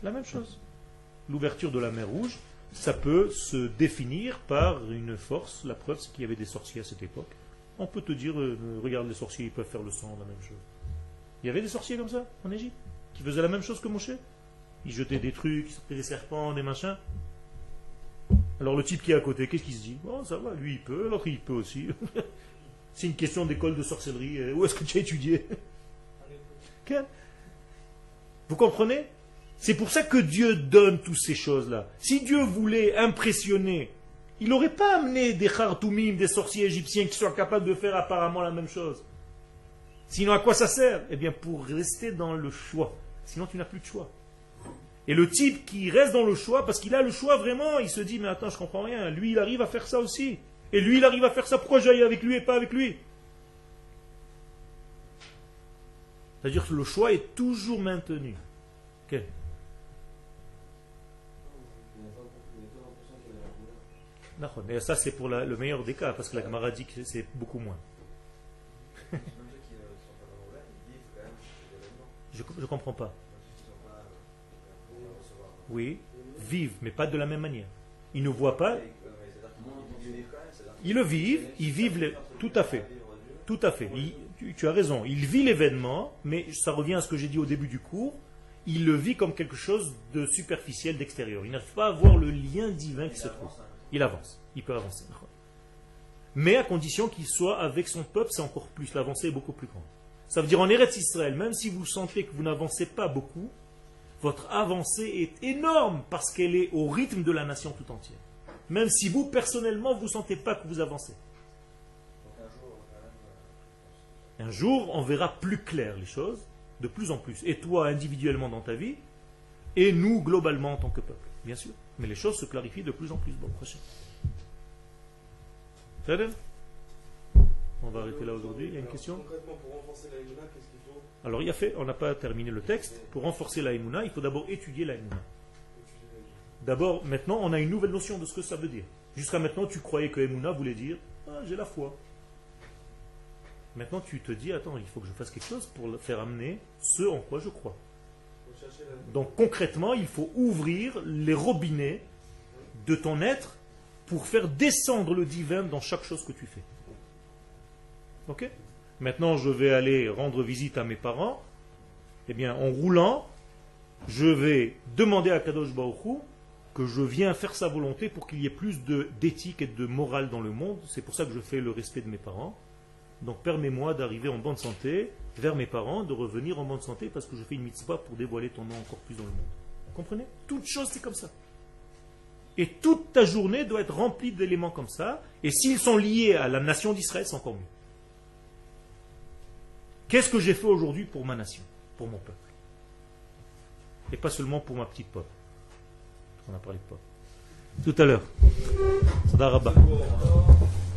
La même chose. L'ouverture de la mer Rouge, ça peut se définir par une force. La preuve, c'est qu'il y avait des sorciers à cette époque. On peut te dire, regarde, les sorciers, ils peuvent faire le sang, la même chose. Il y avait des sorciers comme ça, en Égypte, qui faisaient la même chose que Moshe. Ils jetaient des trucs, ils sortaient des serpents, des machins. Alors le type qui est à côté, qu'est-ce qu'il se dit? Bon, ça va, lui il peut, l'autre il peut aussi. C'est une question d'école de sorcellerie. Où est-ce que tu as étudié? Vous comprenez? C'est pour ça que Dieu donne toutes ces choses-là. Si Dieu voulait impressionner, il n'aurait pas amené des khartoumim, des sorciers égyptiens qui soient capables de faire apparemment la même chose. Sinon, à quoi ça sert? Eh bien, pour rester dans le choix. Sinon, tu n'as plus de choix. Et le type qui reste dans le choix, parce qu'il a le choix vraiment, il se dit, mais attends, je comprends rien. Lui, il arrive à faire ça aussi. Et lui, il arrive à faire ça. Pourquoi j'aille avec lui et pas avec lui? C'est-à-dire que le choix est toujours maintenu. Ok. Et ça, c'est pour le meilleur des cas, parce que la Gemara dit que c'est beaucoup moins. Je ne comprends pas. Oui, vivent, mais pas de la même manière. Ils ne voient pas. Ils le vivent, tout à fait. Tout à fait. Tu as raison. Il vit l'événement, mais ça revient à ce que j'ai dit au début du cours. Il le vit comme quelque chose de superficiel, d'extérieur. Il n'arrive pas à voir le lien divin qui se trouve. Il avance. Il peut avancer. Mais à condition qu'il soit avec son peuple, c'est encore plus. L'avancée est beaucoup plus grande. Ça veut dire en Eretz Israël, même si vous sentez que vous n'avancez pas beaucoup, votre avancée est énorme parce qu'elle est au rythme de la nation tout entière. Même si vous, personnellement, vous ne sentez pas que vous avancez. Un jour, on verra plus clair les choses, de plus en plus. Et toi, individuellement dans ta vie, et nous, globalement, en tant que peuple. Bien sûr. Mais les choses se clarifient de plus en plus. Bon, prochain. On va arrêter là aujourd'hui. Il y a une question? Concrètement, pour renforcer la Emouna, qu'est-ce qu'il faut? Alors, on n'a pas terminé le texte. Pour renforcer la Emouna, il faut d'abord étudier la Emouna. D'abord, maintenant, on a une nouvelle notion de ce que ça veut dire. Jusqu'à maintenant, tu croyais que Emouna voulait dire j'ai la foi. Maintenant, tu te dis attends, il faut que je fasse quelque chose pour faire amener ce en quoi je crois. Donc, concrètement, il faut ouvrir les robinets de ton être pour faire descendre le divin dans chaque chose que tu fais. Ok? Maintenant, je vais aller rendre visite à mes parents. Eh bien, en roulant, je vais demander à Kadosh Baruch Hu que je viens faire sa volonté pour qu'il y ait plus d'éthique et de morale dans le monde. C'est pour ça que je fais le respect de mes parents. Donc, permets-moi d'arriver en bonne santé vers mes parents, de revenir en bonne santé parce que je fais une mitzvah pour dévoiler ton nom encore plus dans le monde. Vous comprenez? Toute chose, c'est comme ça. Et toute ta journée doit être remplie d'éléments comme ça. Et s'ils sont liés à la nation d'Israël, c'est encore mieux. Qu'est-ce que j'ai fait aujourd'hui pour ma nation, pour mon peuple? Et pas seulement pour ma petite peuple. On a parlé de peuple. Tout à l'heure. Sada Rabba.